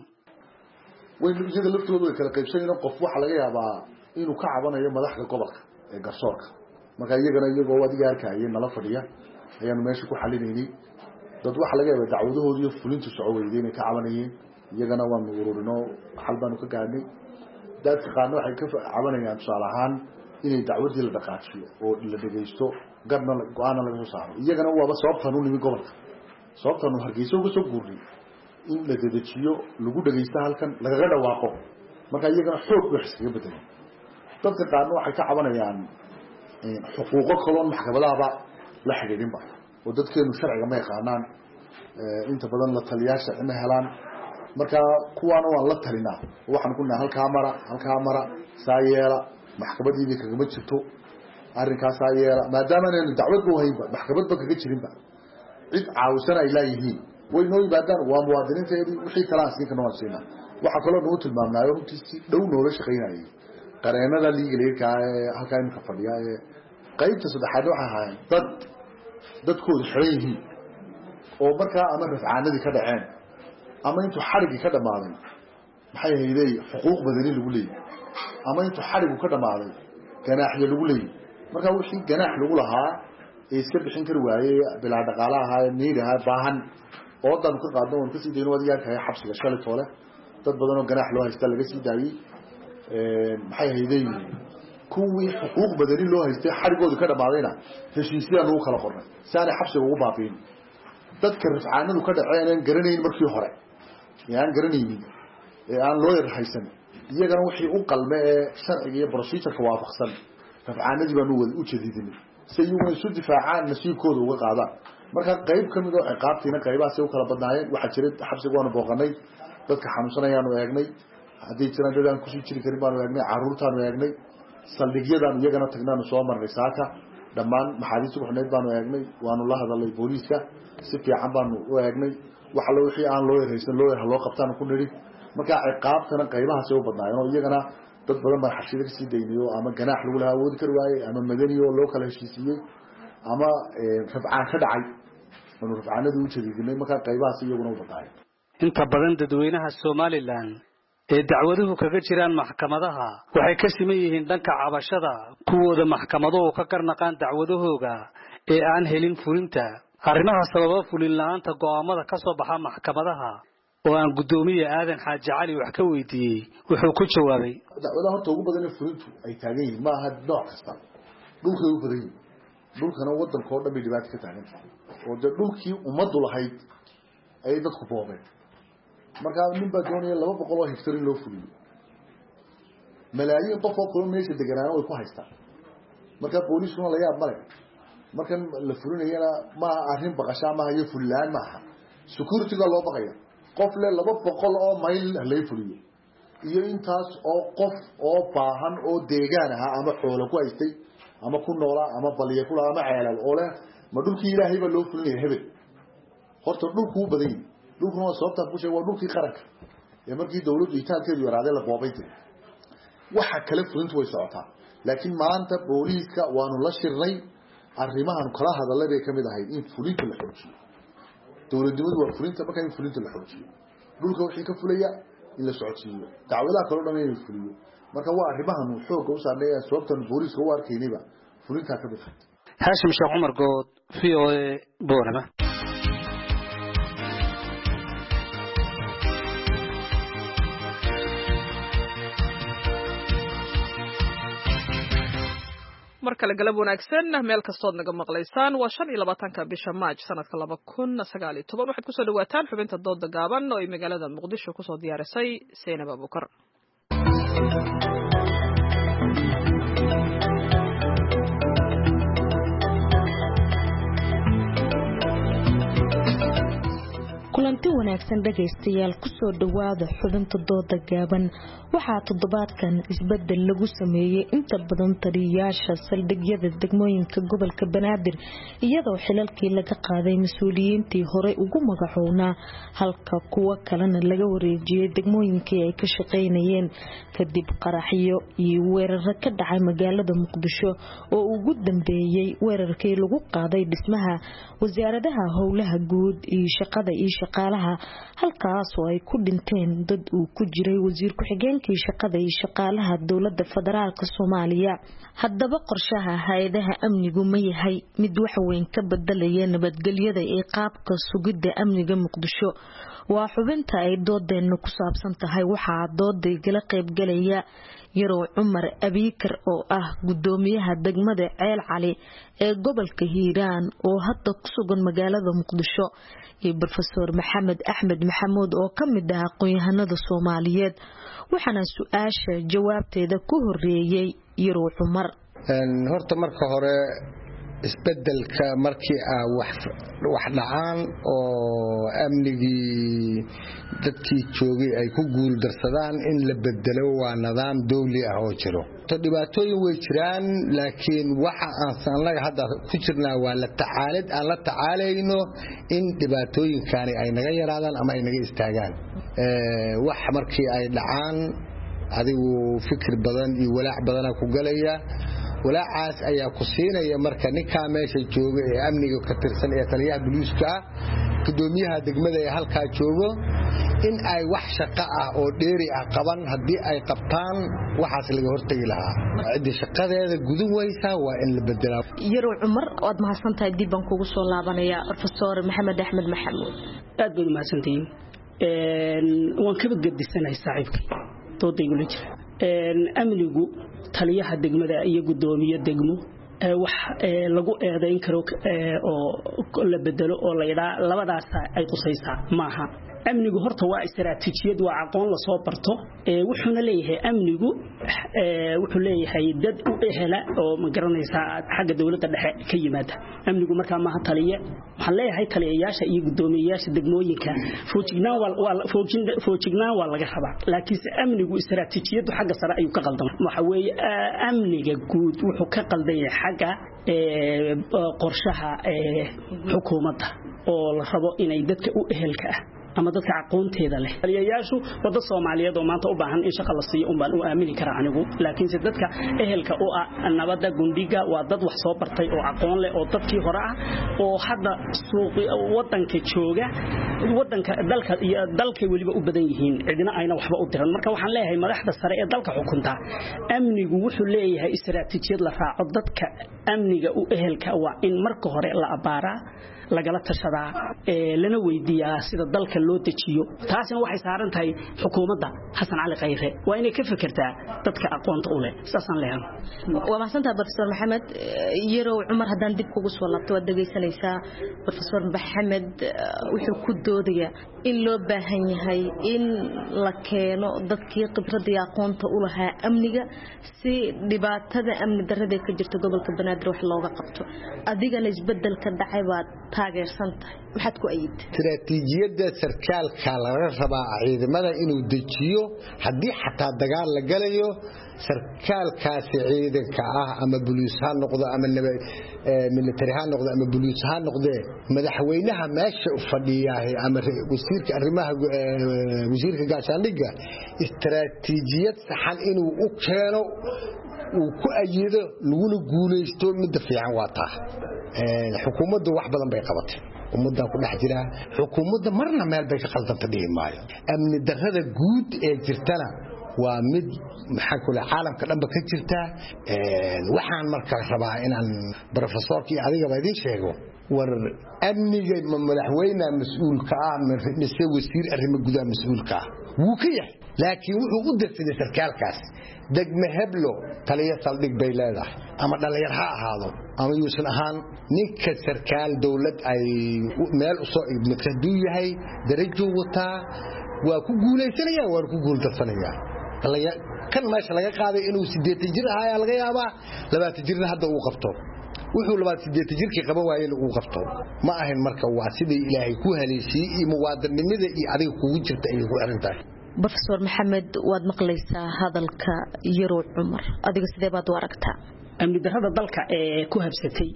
way iyaga laftoodu way kala qaybsanayeen qof waxa laga yaabaa inuu ka cabanayo madaxda gobolka ee garsoorka marka iyagana iyagoo adiga arkayeen nala fadhiya ayaan meesha ku xalinaynay dad waxa laga yaabaa dacwadahoodii iyo fulintu soo weydeen ay ka cabanayeen iyagana waan ururino xal baan ka gaadhnay dadka qaarna waxay ka cabanayaan tusaale ahaan inay dacwadii la dhaqaajiyo oo la dhageysto gadna go'aan laga soo saaro iyagana waaba sababtan u nimi gobolka sababtan u Hargeysa uga soo guurnay in la dedejiyo lagu dhageysto halkan laga dhawaaqo marka iyagana xoog wax iskaga bedelay dadka qaarna waxay ka cabanayaan xuquuqo kale oo maxkamadaha la xiriirin ba oo dadkeenu sharciga ma yaqaanaan inta badan la taliyaasha ima helaan marka kuwaana waan la talinaa waxaan ku nahay halka mara halka mara saayeela maxkamadii kaga jirto arrinkaas saayeela maadaama aan dacwad u hayba maxkamadba kaga jirinba cid caawsan ay leeyihiin way noo yimaadaan waa muwaadiniinteedii wixii kala siin kana waasiina waxa kale oo tilmaamnaayo runtii si dhow noola shaqeynayay qareenada liigalka ee halka imka fadhiya ee qaybta saddexaad waxa ahaayeen dad dadkoodu xiran yihiin oo markaa ama rafcaanadii ka dhaceen ama intuu xarigi ka dhamaaday maxay hayday xuquuq badani lagu leeyahay ama intuu xarigu ka dhamaaday ganaaxyo lagu leeyahay marka wixii ganaax lagu lahaa ee iska bixin kar waayay bilaa dhaqaalaha niidaha baahan oo dad ku qaadno oo ka sii deeno wadiga ka xabsiga shalay toole dad badan oo ganaax loo haysta laga sii daayay ee maxay hayday kuwii xuquuq badani loo haystay xarigooda ka dhamaadayna heshiisiyada lagu kala qornay saana xabsiga ugu baabiin dadka rafcaanadu ka dhaceen garanayn markii hore yaan garanaynin ee aan loo yarhaysan iyagana wixii u qalme ee sharciga iyo procedure-ka waafaqsan rafcaanadii baan u jeedinay si ay ugu soo difaacaan nasiibkooda uga qaadaan marka qayb kamid ah ciqaabtiina qaybaha si u kala badnaayeen waxa jiray xabsiga waana booqanay dadka xanuunsanayaan oo eegnay hadii jiraan dad aan ku sii jiri karin baan eegnay caruurtaan eegnay saldhigyadaan iyagana tagnaan soo marnay saaka dhammaan maxaabiista waxneed baan eegnay waanu la hadalay booliiska si fiican baan u eegnay waxa loo wixii aan loo yareysan loo yar loo qabtaan ku niri marka ciqaabtana qaybaha soo badnaayeen oo iyagana dad badan baa xabsiga ka sii deynayo ama ganaax lagu lahaa awoodi kar waayay ama madani oo loo kala heshiisiyay ama rafcaan ka dhacay inuu rafcaanadu u jeedinay marka qaybahaas iyaguna u badnaayeen inta badan dadweynaha Somaliland ee dacwaduhu kaga jiraan maxkamadaha waxay ka siman yihiin dhanka cabashada kuwooda maxkamaduhu ka karnaqaan dacwadahooga ee aan helin fulinta arrimaha sababa fulin la'aanta go'aamada ka soo baxa maxkamadaha oo aan gudoomiye Aadan Xaaji Cali wax ka weydiiyay wuxuu ku jawaabay dacwadaha horta ugu badan ee fulintu ay taagan yihiin ma aha nooc kasta dhulka ugu badan dhulkana wadanka oo dhan bay dhibaato ka taagan oo dhulkii umadu lahayd ay dadku boobeen marka nin baa doonaya laba boqol oo hektar in loo fuliyo malaayiin qof oo kale meesha deganaan way ku haystaan marka booliiskuna la yaab male markan la fulinayana ma arrin baqashaa ma hayo fulaan ma aha security-ga loo baqaya qof le laba boqol oo mayl lay fuliyo iyo intaas oo qof oo baahan oo deegaan ah ama xoolo ku haystay ama ku noolaa ama baliya ku ama ceelal oo leh ma dhulkii ilaahay ba loo fulinaya hebel horta dhulku u badan yahay dhulkuna waa sababta ku sheegay waa dhulkii qaranka ee markii dawladdu itaalkeedu yaraaday la boobaytay waxa kale fulintu way socotaa laakiin maanta booliiska waanu la shirnay arrimahan kala hadalay bay kamid ahayd in fulinta la xoojiyo dawladnimadu waa fulinta marka in fulinta la xoojiyo dhulka wixii ka fulaya in la socodsiiyo dacwadaha kale dhan in la fuliyo marka waa arrimahan xoog u saarnay sababtan booliiska u arkaynayba fulinta ka mid ah Hashim Sheekh Umar Good V O A Boorama markale galab wanaagsan meel kastood naga maqlaysaan waa shan iyo labaatanka bisha Maaj sanadka laba kun sagaal iyo toban waxaad ku soo dhawaataan xubinta dooda gaaban oo ay magaalada Muqdisho ku soo diyaarisay Seenab Abukar kulanti wanaagsan dhagaystayaal ku soo dhawaada xubinta dooda gaaban waxaa toddobaadkan isbedel lagu sameeyay inta badan taliyayaasha saldhigyada degmooyinka gobolka Banaadir iyadoo xilalkii laga qaaday mas'uuliyiintii hore ugu magacownaa halka kuwa kalena laga wareejiyay degmooyinkii ay ka shaqeynayeen kadib qaraxyo iyo weerar ka dhacay magaalada Muqdisho oo ugu dambeeyay weerarkii lagu qaaday dhismaha wasaaradaha howlaha guud iyo shaqada iyo shaqaalaha halkaas oo ay ku dhinteen dad uu ku jiray wasiir ku xigeenkii shaqada iyo shaqaalaha dawladda federaalka Soomaaliya haddaba qorshaha hay'adaha amnigu ma yahay mid wax weyn ka bedelaya nabadgelyada ee qaabka sugidda amniga Muqdisho waa xubinta ay doodeena ku saabsan tahay waxa dooday gala qayb galaya Yarow Cumar Abiikar oo ah gudoomiyaha degmada Ceel Cali ee gobolka Hiiraan oo hadda ku sugan magaalada Muqdisho iyo Professor Maxamed Axmed Maxamuud oo kamid ah aqoon-yahanada Soomaaliyeed waxana su'aasha jawaabteeda ku horeeyay Yarow Cumar horta marka hore isbedelka markii ah wax wax dhacaan oo amnigii dadkii joogay ay ku guul darsadaan in la bedelo waa nidaam dawli ah oo jiro dhibaatooyin way jiraan laakiin waxa aan sannaga hadda ku jirnaa waa la tacaalid aan la tacaalayno in dhibaatooyinkani ay naga yaraadaan ama ay naga istaagaan ee wax markii ay dhacaan adigu fikir badan iyo walaac badan ku galaya walaacaas ayaa ku siinaya marka ninka meesha jooga ee amniga ka tirsan ee taliyaha booliiska gudoomiyaha degmada ee halka joogo in ay wax shaqo ah oo dheeri ah qaban hadii ay qabtaan waxaas laga hortagi lahaa cidi shaqadeeda gudub waysa waa in la bedelaa Yarow Cumar waad mahadsantahay dib baan kugu soo laabanaya Professor Maxamed Axmed Maxamuud aad baad mahadsantahay een waan ka badgadisanay saaxiibkay doodaygu la jira een amnigu taliyaha degmada iyo gudoomiye degmo ee wax lagu eedeyn karo oo la bedelo oo la yiraahdo labadaas ay qusaysaa maaha amnigu horta waa istiraatiijiyad waa aqoon la soo barto ee wuxuuna leeyahay amnigu ee wuxuu leeyahay dad u ehela oo ma garanaysaa xagga dawladda dhexe ka yimaada amnigu markaa ma taliye waxa leeyahay taliyayaasha iyo gudoomiyayaasha degmooyinka foojignaan waa foojignaan waa laga rabaa laakiin amnigu istiraatiijiyadu xagga sare ayuu ka qaldan waxa weeye amniga guud wuxuu ka qaldan yahay xagga ee qorshaha ee xukuumadda oo la rabo inay dadka u ehelka ah ama dadka aqoonteeda leh taliyayaashu wada Soomaaliyeed oo maanta u baahan in shaqo la siiyo um baan u aamini karaa anigu laakiin si dadka ehelka oo ah nabadda gundiga waa dad wax soo bartay oo aqoon leh oo dadkii hore ah oo hadda suuqi wadanka jooga wadanka dalka iyo dalka waliba u badan yihiin cidina ayna waxba u diran marka waxaan leeyahay madaxda sare ee dalka xukunta amnigu wuxuu leeyahay istiraatiijiyad la raaco dadka amniga u ehelka waa in marka hore la abaaraa lagala tashadaa ee lana weydiiyaa sida dalka loo dejiyo taasina waxay saaran tahay xukuumadda Xasan Cali Khayre waa inay ka fikirtaa dadka aqoonta u leh saasan leeyahay waa mahadsantahay Professor Maxamed Yarow Cumar haddaan dib kugu soo laabto waad dhageysanaysaa Professor Maxamed wuxuu ku doodaya in loo baahan yahay in la keeno dadkii khibradda iyo aqoonta u lahaa amniga si dhibaatada amni darrada ka jirta gobolka Banaadir wax looga qabto adigana isbedelka dhacay baad taageersan tahay maxaad ku ayid istiraatiijiyadda sarkaalka laga rabaa ciidamada inuu dejiyo haddii xataa dagaal la galayo sarkaalkaasi ciidanka ah ama booliis ha noqdo ama military ha noqdo ama booliis ha noqdo madaxweynaha meesha u fadhiyahay ama wasiirka arrimaha wasiirka gaashaandhigga istiraatiijiyad saxan inuu u keeno uu ku ayido laguna guuleysto mid fiican waa taa xukuumaddu wax badan bay qabatay ummadda ku dhex jira xukuumadda marna meel bay ka qaldanta dhimaayo amni darrada guud ee jirtana waa mid maxaa kula caalamka dhanba ka jirta waxaan markaa rabaa inaan professorkii adiga ba idin sheego war amniga madaxweyne mas'uulka ah mise wasiir arrimo gudaha mas'uulka ah wuu ka yahay laakiin wuxuu u dirsaday sarkaalkaas degme heblo taliya saldhig bay leedahay ama dhalinyar ha ahaado ama yuusan ahaan ninka sarkaal dawlad ay meel u soo idmid haduu yahay darajo wataa waa ku guuleysanaya waa ku guul darsanaya kan meesha laga qaaday inuu sideetan jir ahaa laga yaabaa labaatan jirna hadda uu qabto wuxuu labaatan sideetan jirkii qaba waayay uu qabto ma ahan marka waa sidii Ilaahay ku haleeshiyay iyo muwaadinimada iyo adiga kugu jirta ay ku xirantahay Professor Maxamed waad maqlaysaa hadalka Yarow Cumar adiga sidee baad u aragtaa amni darrada dalka ee ku habsatay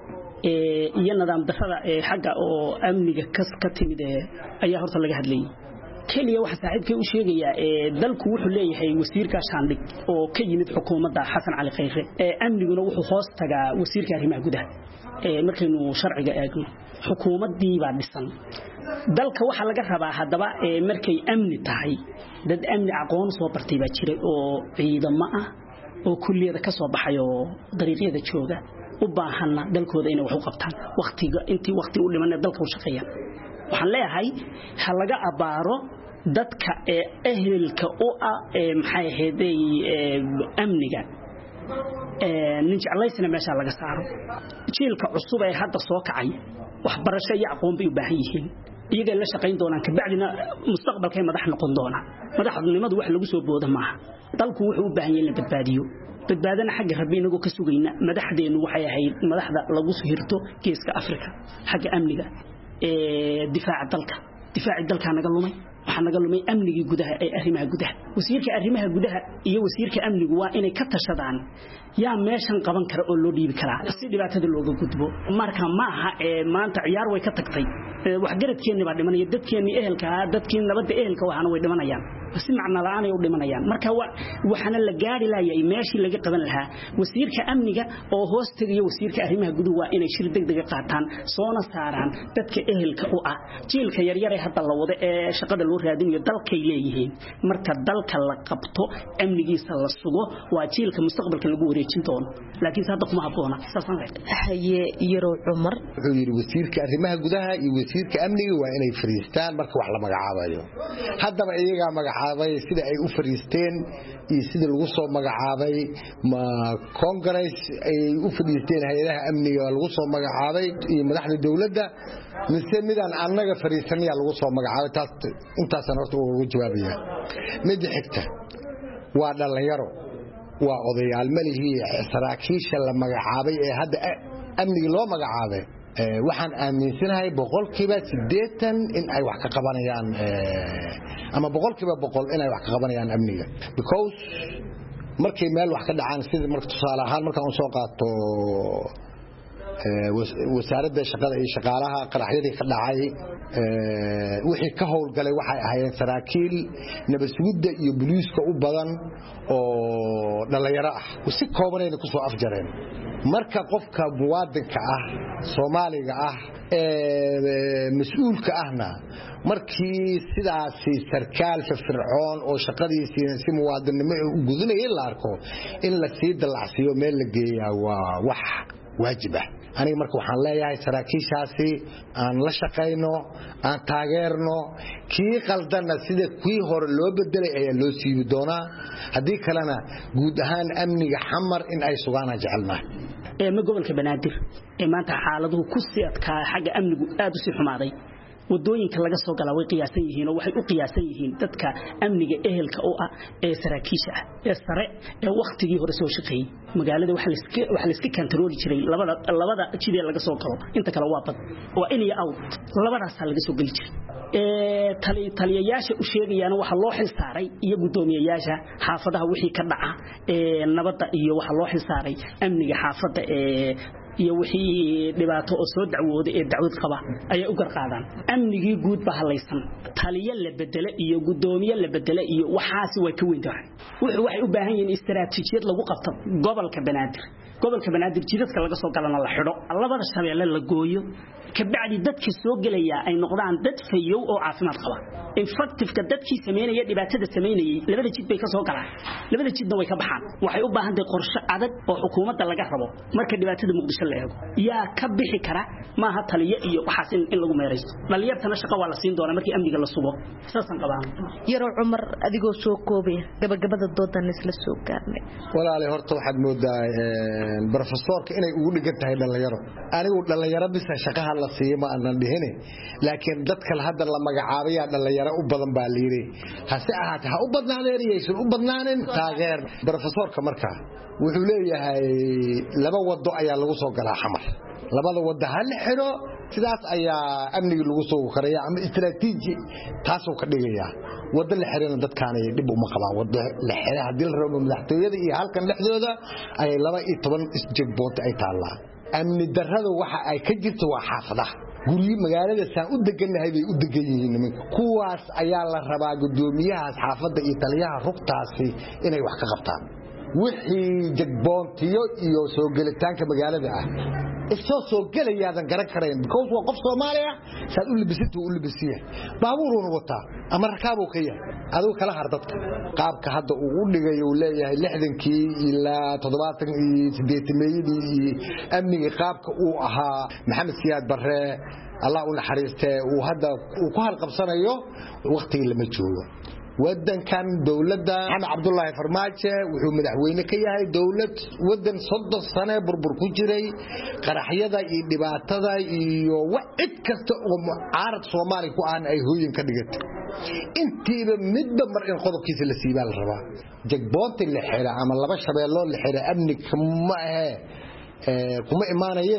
ee iyo nidaam darrada ee xagga oo amniga ka timid ayaa horta laga hadlayay kaliya waxa saaxiibkay u sheegaya ee dalku wuxuu leeyahay wasiirka shaandhig oo ka yimid xukuumadda Xasan Cali Khayre ee amniguna wuxuu hoos tagaa wasiirka arrimaha gudaha ee markaynu sharciga eegno xukuumaddii baa dhisan dalka waxa laga rabaa hadaba ee markay amni tahay dad amni aqoon soo bartay baa jiray oo ciidamo ah oo kulliyada ka soo baxay oo dariiqyada jooga u baahana dalkooda inay wax u qabtaan waqtiga intii waqti u dhiman dalka u shaqeeyaan waxaan leeyahay ha laga abaaro dadka ee ehelka u ah ee maxay ahaydey amniga ee nin jeclaysana meesha laga saaro jiilka cusub ee hadda soo kacay wax barasho iyo aqoon bay u baahan yihiin iyaga la shaqeyn doonaan ka bacdina mustaqbalka ay madax noqon doonaan madaxnimadu wax lagu soo boodo maaha dalku wuxuu u baahan yahay in la badbaadiyo badbaadana xagga rabbi inagu ka sugayna madaxdeenu waxay ahayd madaxda lagu soo hirto geeska Afrika xagga amniga ee difaaca dalka difaaca dalka naga lumay waxa naga lumay amnigii gudaha ee arrimaha gudaha wasiirka arrimaha gudaha iyo wasiirka amnigu waa inay ka tashadaan yaa meeshan qaban kara oo loo dhiibi kara si dhibaatada looga gudbo marka maaha ee maanta ciyaar way ka tagtay wax garadkeena baa dhimanaya dadkeena ehelka dadkii nabadda ehelka waxana way dhimanayaan si macna la'aan ay u dhimanayaan marka waxana la gaari laayay meeshii laga qaban lahaa wasiirka amniga oo hoos tagay wasiirka arrimaha gudaha waa inay shir degdeg ah qaataan soona saaraan dadka ehelka u ah jiilka yar yar ee hadda la wada ee shaqada loo raadinayo dalkay leeyihiin marka dalka la qabto amnigiisa la sugo waa jiilka mustaqbalka lagu wareejin doono laakiin hadda kuma haboona saasan haye Yarow Cumar wuxuu yiri wasiirka arrimaha gudaha iyo wasiirka amniga waa inay fariistaan marka wax la magacaabayo haddaba iyaga magacaabay sida ay u fariisteen iyo sida lagu soo magacaabay ma congress ay u fariisteen hay'adaha amniga lagu soo magacaabay iyo madaxda dawladda mise midaan annaga fariisanaya lagu soo magacaabay taas intaas horta ugu jawaabaya mid xigta waa dhalinyaro waa odayaal malihii saraakiisha la magacaabay ee hadda amniga loo magacaabay waxaan aaminsanahay boqolkiiba siddeetan in ay wax ka qabanayaan ama boqolkiiba boqol in ay wax ka qabanayaan amniga because markay meel wax ka dhacaan sida marka tusaale ahaan markaan soo qaato wasaaradda shaqada iyo shaqaalaha qaraxyadii ka dhacay wixii ka howlgalay waxay ahaayeen saraakiil nabadgudda iyo booliiska u badan oo dhalinyaro ah si koobanayna ku soo afjareen marka qofka muwaadinka ah Soomaaliga ah ee mas'uulka ahna markii sidaasi sarkaal fircoon oo shaqadiisa si muwaadinimo u gudunayay la arko in la sii dalacsiyo meel la geeyaa waa wax waajib ah aniga marka waxaan leeyahay saraakiishaasi aan la shaqeyno aan taageerno kii qaldana sida kii hore loo bedelay ayaa loo siibi doonaa hadii kalena guud ahaan amniga xamar in ay sugaana jecelnahay ee ma gobolka Banaadir ee maanta xaaladuhu ku sii adkaa xagga amnigu aad u sii xumaaday wadooyinka laga soo galaa way qiyaasan yihiin oo waxay u qiyaasan yihiin dadka amniga ehelka oo ah ee saraakiisha ah ee sare ee waqtigii hore soo shaqeeyay magaalada waxa la iska waxa la iska kantarooli jiray labada labada jidee laga soo galo inta kale waa bad waa in iyo out labadaas laga soo gali jiray ee tali taliyayaasha u sheegayaan waxa loo xil saaray iyo gudoomiyayaasha xaafadaha wixii ka dhaca ee nabadda iyo waxa loo xil saaray amniga xaafadda ee iyo wixii dhibaato oo soo dacwooday ee dacwad qaba ayaa u garqaadaan amnigii guud baa halaysan taliye la bedelo iyo gudoomiye la bedelo iyo waxaasi way ka weyn tahay waxay u baahan yihiin istaraatiijiyad lagu qabto gobolka Banaadir gobolka Banaadir jidadka laga soo galana la xidho labada shabeelle la gooyo ka bacdi dadka soo galaya ay noqdaan dad fayow oo caafimaad qaba infective-ka dadkii sameynaya dhibaatada sameynayay labada jid bay ka soo galaan labada jidna way ka baxaan waxay u baahan tahay qorshe adag oo xukuumadda laga rabo marka dhibaatada Muqdisho la eego yaa ka bixi kara maaha taliye iyo waxaas in lagu meeraysto dhalinyartana shaqo waa la siin doonaa markii amniga la sugo saasan qabaan yaro Cumar adigoo soo koobay gabagabada doodan isla soo gaarnay walaalahay horta waxaad moodaa professorka inay ugu dhigan tahay dhalinyaro anigu dhalinyaro bisa shaqaha la siiyay ma aanan dhihine laakiin dadka hadda la magacaabay dhalinyaro u badan baa liiray hase ahaatee ha u badnaadeen u badnaaneen taageer professorka markaa wuxuu leeyahay laba wado ayaa lagu soo galaa xamar labada wado hal xiro sidaas ayaa amniga lagu soo karaya ama istiraatiiji taasoo ka dhigaya wada la xirina dadkaan ay dib uma qabaan wada la xira hadii la rabo madaxtooyada iyo halkan dhexdooda ay laba iyo toban isjigbood ay taalaa amni darrada waxa ay ka jirto waa xaafadaha guriga magaalada saan u deganahay bay u degan yihiin kuwaas ayaa la rabaa gudoomiyaha xaafadda iyo taliyaha rugtaasi inay wax ka qabtaan wixii jagboontiyo iyo soo galitaanka magaalada ah isoo soo galayaadan garan kareen because waa qof Soomaaliya saad u libisay u libisay baabuuruna wata ama rakaabo ka yahay adoo kala hardadka qaabka hadda uu u dhigay uu leeyahay lixdankii ilaa toddobaatan iyo siddeed meeyadii amniga qaabka uu ahaa Maxamed Siyaad Barre Allah u naxariistay uu hadda uu ku halqabsanayo waqtiga lama joogo wadankan dawladda Maxamed Cabdullaahi Farmaajo wuxuu madaxweyne ka yahay dawlad wadan soddon sano burbur ku jiray qaraxyada iyo dhibaatada iyo wacid kasta oo mucaarad Soomaali ku aan ay hooyin ka dhigatay intiiba midba mar in qodobkiisa la siibaa la rabaa jagboonti la xira ama laba shabeello la xira amni kuma ah kuma imaanaye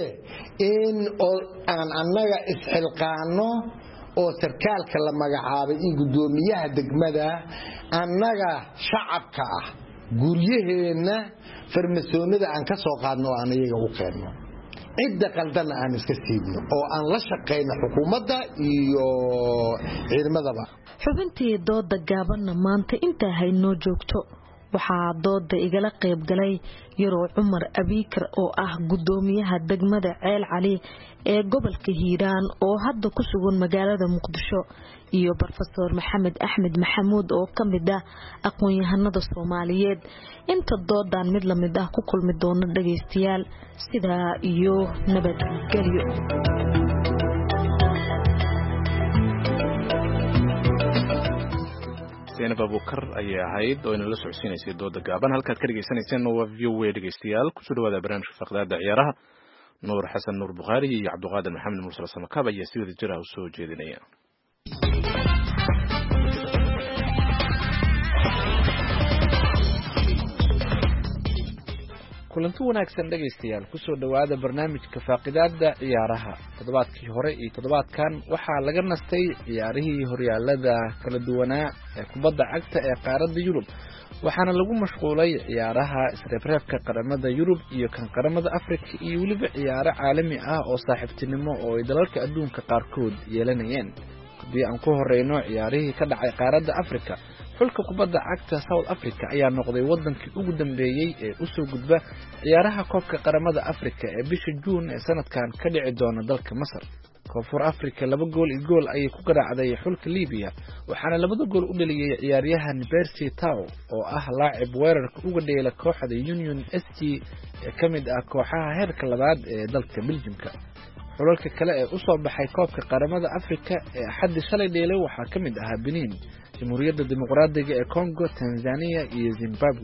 in aan annaga isxilqaano oo sarkaalka la magacaabay in gudoomiyaha degmada annaga shacabka ah guryaheena farmasoonada aan ka soo qaadno aan iyaga u keenno cidda qaldana aan iska siibno oo aan la shaqeyno xukuumadda iyo ciidamadaba xubintii dooda gaabanna maanta inta haynoo joogto waxaa dooda igala qayb galay Yaro Cumar Abiikar oo ah gudoomiyaha degmada Ceel Cali ee gobolka Hiiraan oo hadda ku sugan magaalada Muqdisho iyo Professor Maxamed Axmed Maxamuud oo kamid ah aqoon-yahanada Soomaaliyeed inta doodan mid la mid ah ku kulmi doona dhageystayaal sida iyo nabadgelyo Zainab Abukar ayaa ahayd oo inala socodsiinaysay dooda gaaban halkaad ka dhageysanayseen waa V O A dhageystayaal ku soo dhawaada barnaamijka faqraada ciyaaraha Nuur Xasan Nuur Bukhari iyo Cabduqaadir Maxamed Mursal Samakab ayaa si wada jir ah u soo jeedinaya kulanti wanaagsan dhageystayaal ku soo dhawaada barnaamijka faaqidaada ciyaaraha toddobaadkii hore iyo toddobaadkan waxaa laga nastay ciyaarihii horyaalada kala duwanaa ee kubadda cagta ee qaaradda Yurub waxaana lagu mashquulay ciyaaraha isreebreebka qaramada Yurub iyo kan qaramada Afrika iyo waliba ciyaaro caalami ah oo saaxiibtinimo oo ay dalalka adduunka qaarkood yeelanayeen haddii aan ku horeyno ciyaarihii ka dhacay qaaradda Afrika xulka kubadda cagta South Africa ayaa noqday wadankii ugu dambeeyay ee u soo gudba ciyaaraha koobka qaramada Afrika ee bisha June ee sanadkan ka dhici doona dalka Masar. Koonfur Afrika laba gool iyo gool ayay ku garaacday xulka Liibiya waxaana labada gool u dhaliyay ciyaaryahan Percy Tau oo ah laacib weerarka uga dheela kooxda Union S G ee kamid ah kooxaha heerka labaad ee dalka Belgiumka. xulalka kale ee u soo baxay koobka qaramada Afrika ee xaddi shalay dheelay waxaa kamid ah Benin, Jamhuuriyadda Dimuqraadiga ee Congo, Tanzania iyo Zimbabwe.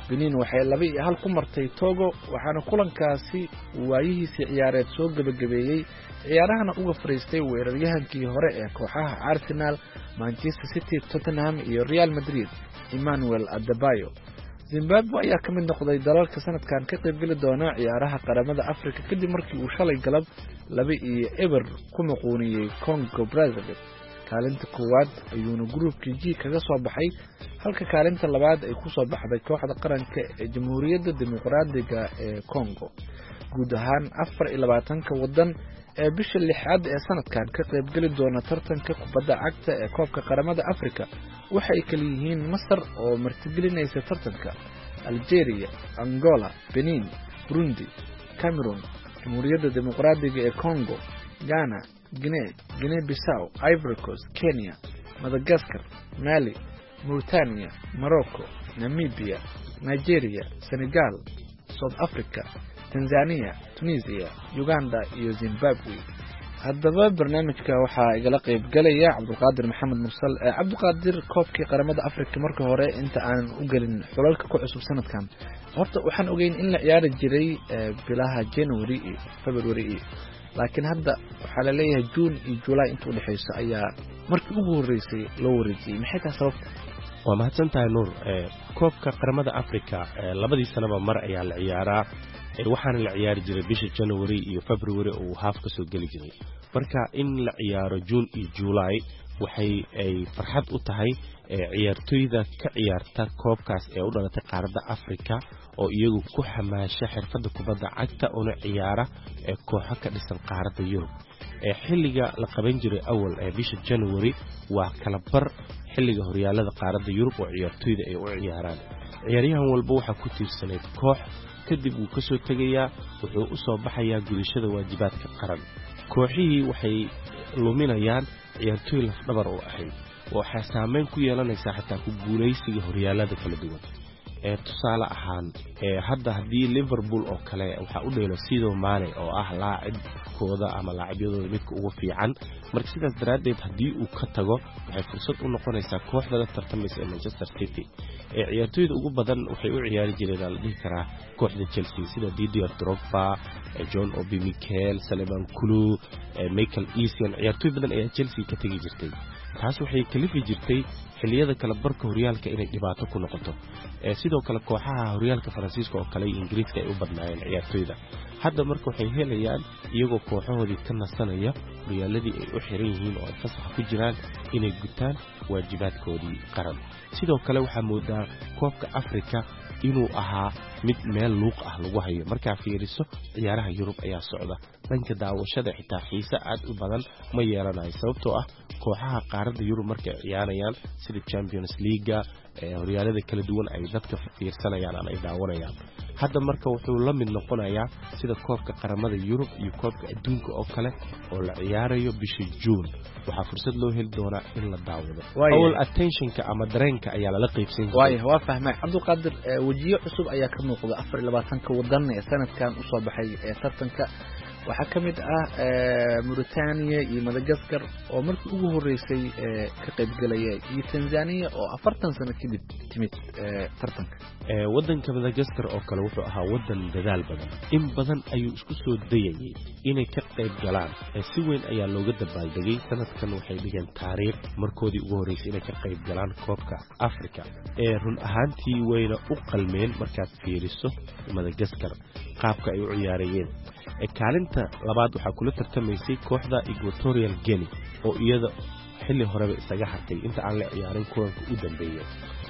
benin waxay laba iyo hal ku martay togo waxaana kulankaasi waayihiisii ciyaareed soo gebagabeeyey ciyaarahana uga fariistay weeraryahankii hore ee kooxaha arsenal manchester city tottenham iyo real madrid emmanuel adebayo zimbabwe ayaa ka mid noqday dalalka sanadkan ka qaybgeli doona ciyaaraha qaramada africa kadib markii uu shalay galab laba iyo eber ku muquuniyey congo brazzaville kaalinta koowaad ayuuna gruubkii g kaga soo baxay halka kaalinta labaad ay ku soo baxday kooxda qaranka ee jamhuuriyadda dimuqraadiga ee congo guud ahaan afar iyo labaatanka wadan ee bisha lixaad ee sanadkan ka qaybgeli doona tartanka kubadda cagta ee koobka qaramada africa waxa ay kala yihiin masar oo martigelinaysa tartanka algeria angola benin burundi cameroon jamhuuriyadda dimuqraadiga ee congo ghana guinea guinea bissau ivory coast kenya madagascar mali mauritania morocco namibia nigeria senegal south africa tanzania tunisia uganda iyo zimbabwe haddaba barnaamijka waxaa igala qayb galaya cabdulqaadir maxamed mursal cabdulqaadir koobkii qaramada africa marka hore inta aanan u gelin xulalka ku cusub sanadkan horta waxaan ogeyn in la ciyaari jiray bilaha january iyo february iyo laakiin hadda waxaa la leeyahay june iyo july inta u dhexeyso ayaa markii ugu horeysay loo wareejiyey maxay tahay sababta waa mahadsan tahay nuur koobka qaramada africa labadii sanaba mar ayaa la ciyaaraa waxaana la ciyaari jiray bisha january iyo february oo haaf ka soo geli jiray marka in la ciyaaro june iyo july waxay ay farxad u tahay ciyaartoyda ka ciyaarta koobkaas ee u dhalatay qaaradda africa oo iyagu ku xamaasha xirfadda kubadda cagta una ciyaara ee kooxo ka dhisan qaaradda yurub ee xilliga la qaban jiray awal ee bisha january waa kala bar xilliga horyaalada qaaradda yurub oo ciyaartoyda ay u ciyaaraan ciyaaryahan walba waxaa ku tiirsanayd koox kadib wuu ka soo tegayaa wuxuu u soo baxayaa gudashada waajibaadka qaran kooxihii waxay luminayaan ciyaartoy lafdhabar oo ahayd waxay saameyn ku yeelanaysaa xataa ku guulaysiga horyaalada kala duwan ee tusaale ahaan ee hadda haddii liverpool oo kale waxaa u dheelo sidoo maane oo ah laacibkooda ama laacibyadooda midka ugu fiican marka sidaas daraaddeed haddii uu ka tago waxay fursad u noqonaysaa kooxda la tartamaysa ee manchester city ee ciyaartoyda ugu badan waxay u ciyaari jireen la dhihi karaa kooxda chelsea sida didier drogba john obi mikel saleman kulu michael essien ciyaartoy badan ayaa chelsea ka tegi jirtay taas waxay kalifi jirtay xilliyada kala barka horyaalka inay dhibaato ku noqoto ee sidoo kale kooxaha horyaalka faransiiska oo kale ingiriiska ay u badnaayeen ciyaartoyda hadda marka waxay helayaan iyagoo kooxahoodii ka nasanaya horyaaladii ay u xiran yihiin oo ay fasax ku jiraan inay gutaan waajibaadkoodii qaran sidoo kale waxaa moodaa koobka afrika inuu ahaa mid meel luuq ah lagu hayo markaa fiiriso ciyaaraha yurub ayaa socda dhanka daawashada xitaa xiise aad u badan ma yeelanayo sababtoo ah kooxaha qaaradda yurub markay ciyaarayaan sida champions leaga ee horyaalada kala duwan ay dadka fiirsanayaan ama ay daawanayaan hadda marka wuxuu la mid noqonayaa sida koobka qaramada yurub iyo koobka adduunka oo kale oo la ciyaarayo bisha juun waxaa fursad loo heli doonaa in la daawado awal attentionka ama dareenka ayaa lala qaybsan waaya waa fahmay cabdulqaadir wajiyo cusub ayaa ka muuqda afar iyo labaatanka wadan ee sanadkan usoo baxay ee tartanka waxaa ka mid ah Mauritania iyo Madagascar oo markii ugu horeysay ka qaybgalaya iyo Tanzania oo afartan sano kadib timid tartanka ee wadanka Madagascar oo kale wuxuu ahaa wadan dadaal badan in badan ayuu isku soo dayay inay ka qayb galaan si weyn ayaa looga dabaaldegay sanadkan waxay dhigeen taariikh markoodii ugu horeysay inay ka qayb galaan koobka Afrika ee run ahaantii wayna u qalmeen markaad fiiriso Madagascar qaabka ay u ciyaarayeen ee kaalinta labaad waxa kula tartamaysay kooxda Equatorial Guinea oo iyada xilli horeba isaga hartay inta aan la ciyaarin kulanka u dambeeyay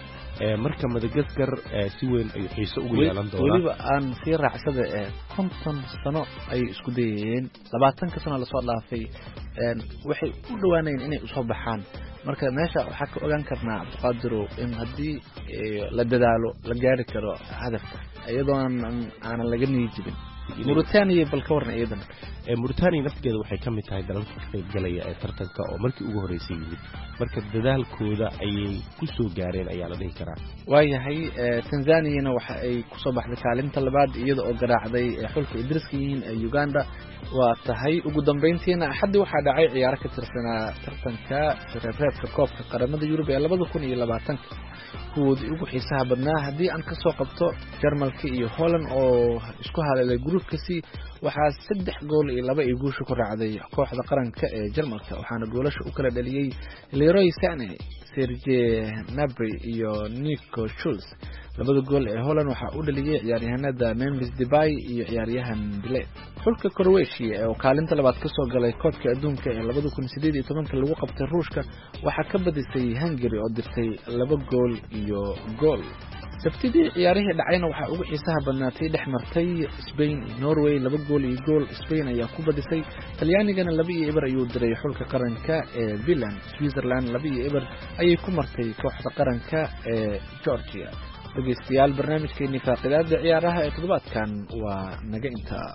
ee marka Madagascar si weyn ay xiiso ugu yeelan doonaan waliba aan si raacsada ee konton sano ay isku dayeen labaatan ka sano la soo dhaafay een waxay u dhawaanayeen inay u soo baxaan marka meesha waxa ka ogaan karnaa Cabdiqaadiro in hadii la dadaalo la gaari karo hadafka iyadoo aan laga niyadjibin Mauritania bal ka warna iyadana ee Mauritania nafteeda waxay ka mid tahay dalalka ka qayb galaya ee tartanka oo markii ugu horeysay yimid marka dadaalkooda ayay ku soo gaareen ayaa la dhihi karaa waayahay Tanzania waxa ay ku soo baxday kaalinta labaad iyada oo garaacday xulka Idriska yihiin ee Uganda waa tahay ugu dambeyntiina axaddii waxaa dhacay ciyaaro ka tirsanaa tartanka reebreebka koobka qaramada yurub ee labada kun iyo labaatanka kuwoodii ugu xiisaha badnaa haddii aan kasoo qabto jarmalka iyo holland oo isku haleelay gruubkasi waxaa saddex gool iyo laba ay guusha ku raacday kooxda qaranka ee jarmalka waxaana goolasha u kala dhaliyey leroy sane serge nabry iyo nico schulz labada gool ee holland waxaa u dhaliyey ciyaaryahanada memphis debay iyo ciyaaryahan dile xulka croatia oo kaalinta labaad kasoo galay koobka adduunka ee labada kun sideed iyo tobanka lagu qabtay ruushka waxaa ka badisay hungary oo dirtay laba gool iyo gool sabtidii ciyaarihii dhacayna waxaa ugu xiisaha badnaatay dhex martay Spain iyo Norway laba gool iyo gool. Spain ayaa ku badisay, Talyaanigana laba iyo eber ayuu diray xulka qaranka ee Finland. Switzerland laba iyo eber ayay ku martay kooxda qaranka ee Georgia. dhegeystayaal barnaamijkeennii faaqidaada ciyaaraha ee toddobaadkan waa naga intaa.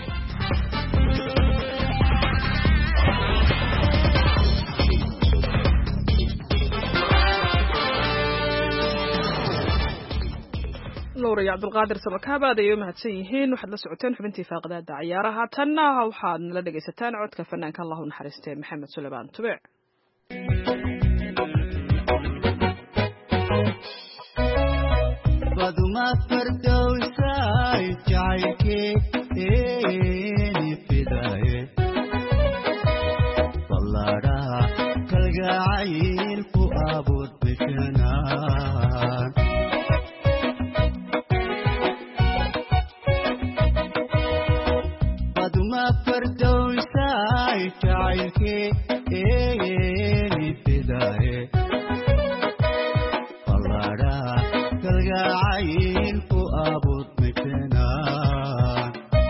nuur iyo cabdulqaadir samakaab aad ayay u mahadsan yihiin. waxaad la socoteen xubintii faaqidaada ciyaaraha, tanna waxaad nala dhegaysataan codka fanaanka allahu naxariistee maxamed suleymaan tube. baduma fardowsay jacaylkeeni fidaye ballaadhaha kalgacaylku abuur bishanaan baduma fardowsay jacaylkeeni fidaye ballaadhaha kalgacaylku abuur bishanaan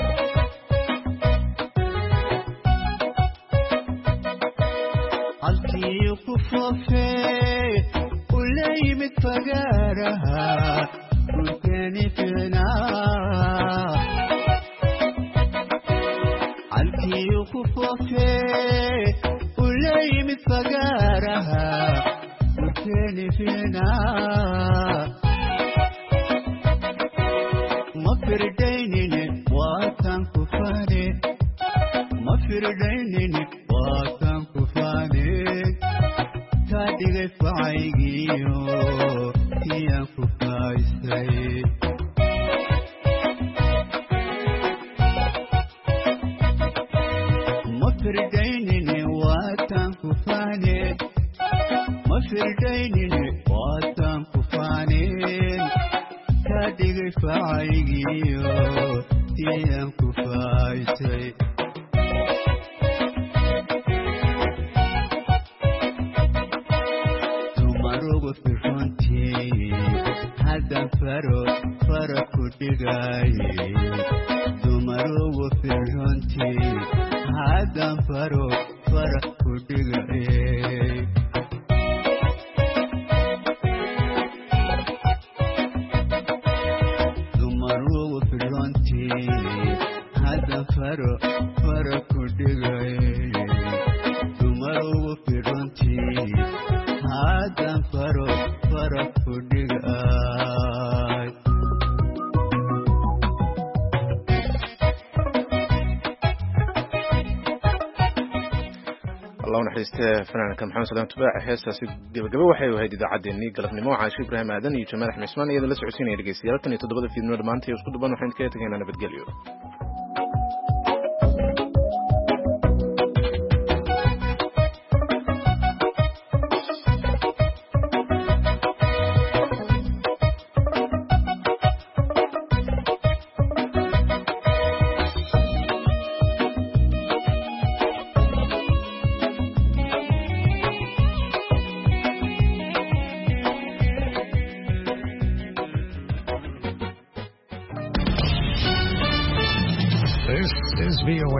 halkii ku foofee u la yimid fagaaraha dhulkeeni fiinaa halkii ku foofee u la yimid fagaaraha dhulkeeni fiinaa ma firdaynine waataan ku faane ma firdaynine waataan ku faane kaa dhigay facaygiyo iyaan ku faaysay ma firdaynine waataan ku faane ma firdaynine waataan ku faaneen kaa dhigay facaygiyo iyaan ku faaysay dumarugu firuntii haddan faro fara ku dhigaye dumarugu firuntii haddan faro fara ku dhigaye dumarugu firuntii haddan faro fara ku dhigaye dumarugu firuntii haddan faro fara ku dhigay allahu naxariistee fanaanka maxamed salaam tubaac. heestaasi gabagabo waxay ahayd idaacaddeenii galabnimo. caashi ibraahim aadan iyo jamaal axmed ismaan iyada la socodsiinaya dhegeystayaal tan iyo toddobada fiidnimo dhammaanta iyo isku duban waxaan kaga tegaynaa nabadgelyo. This is V O A.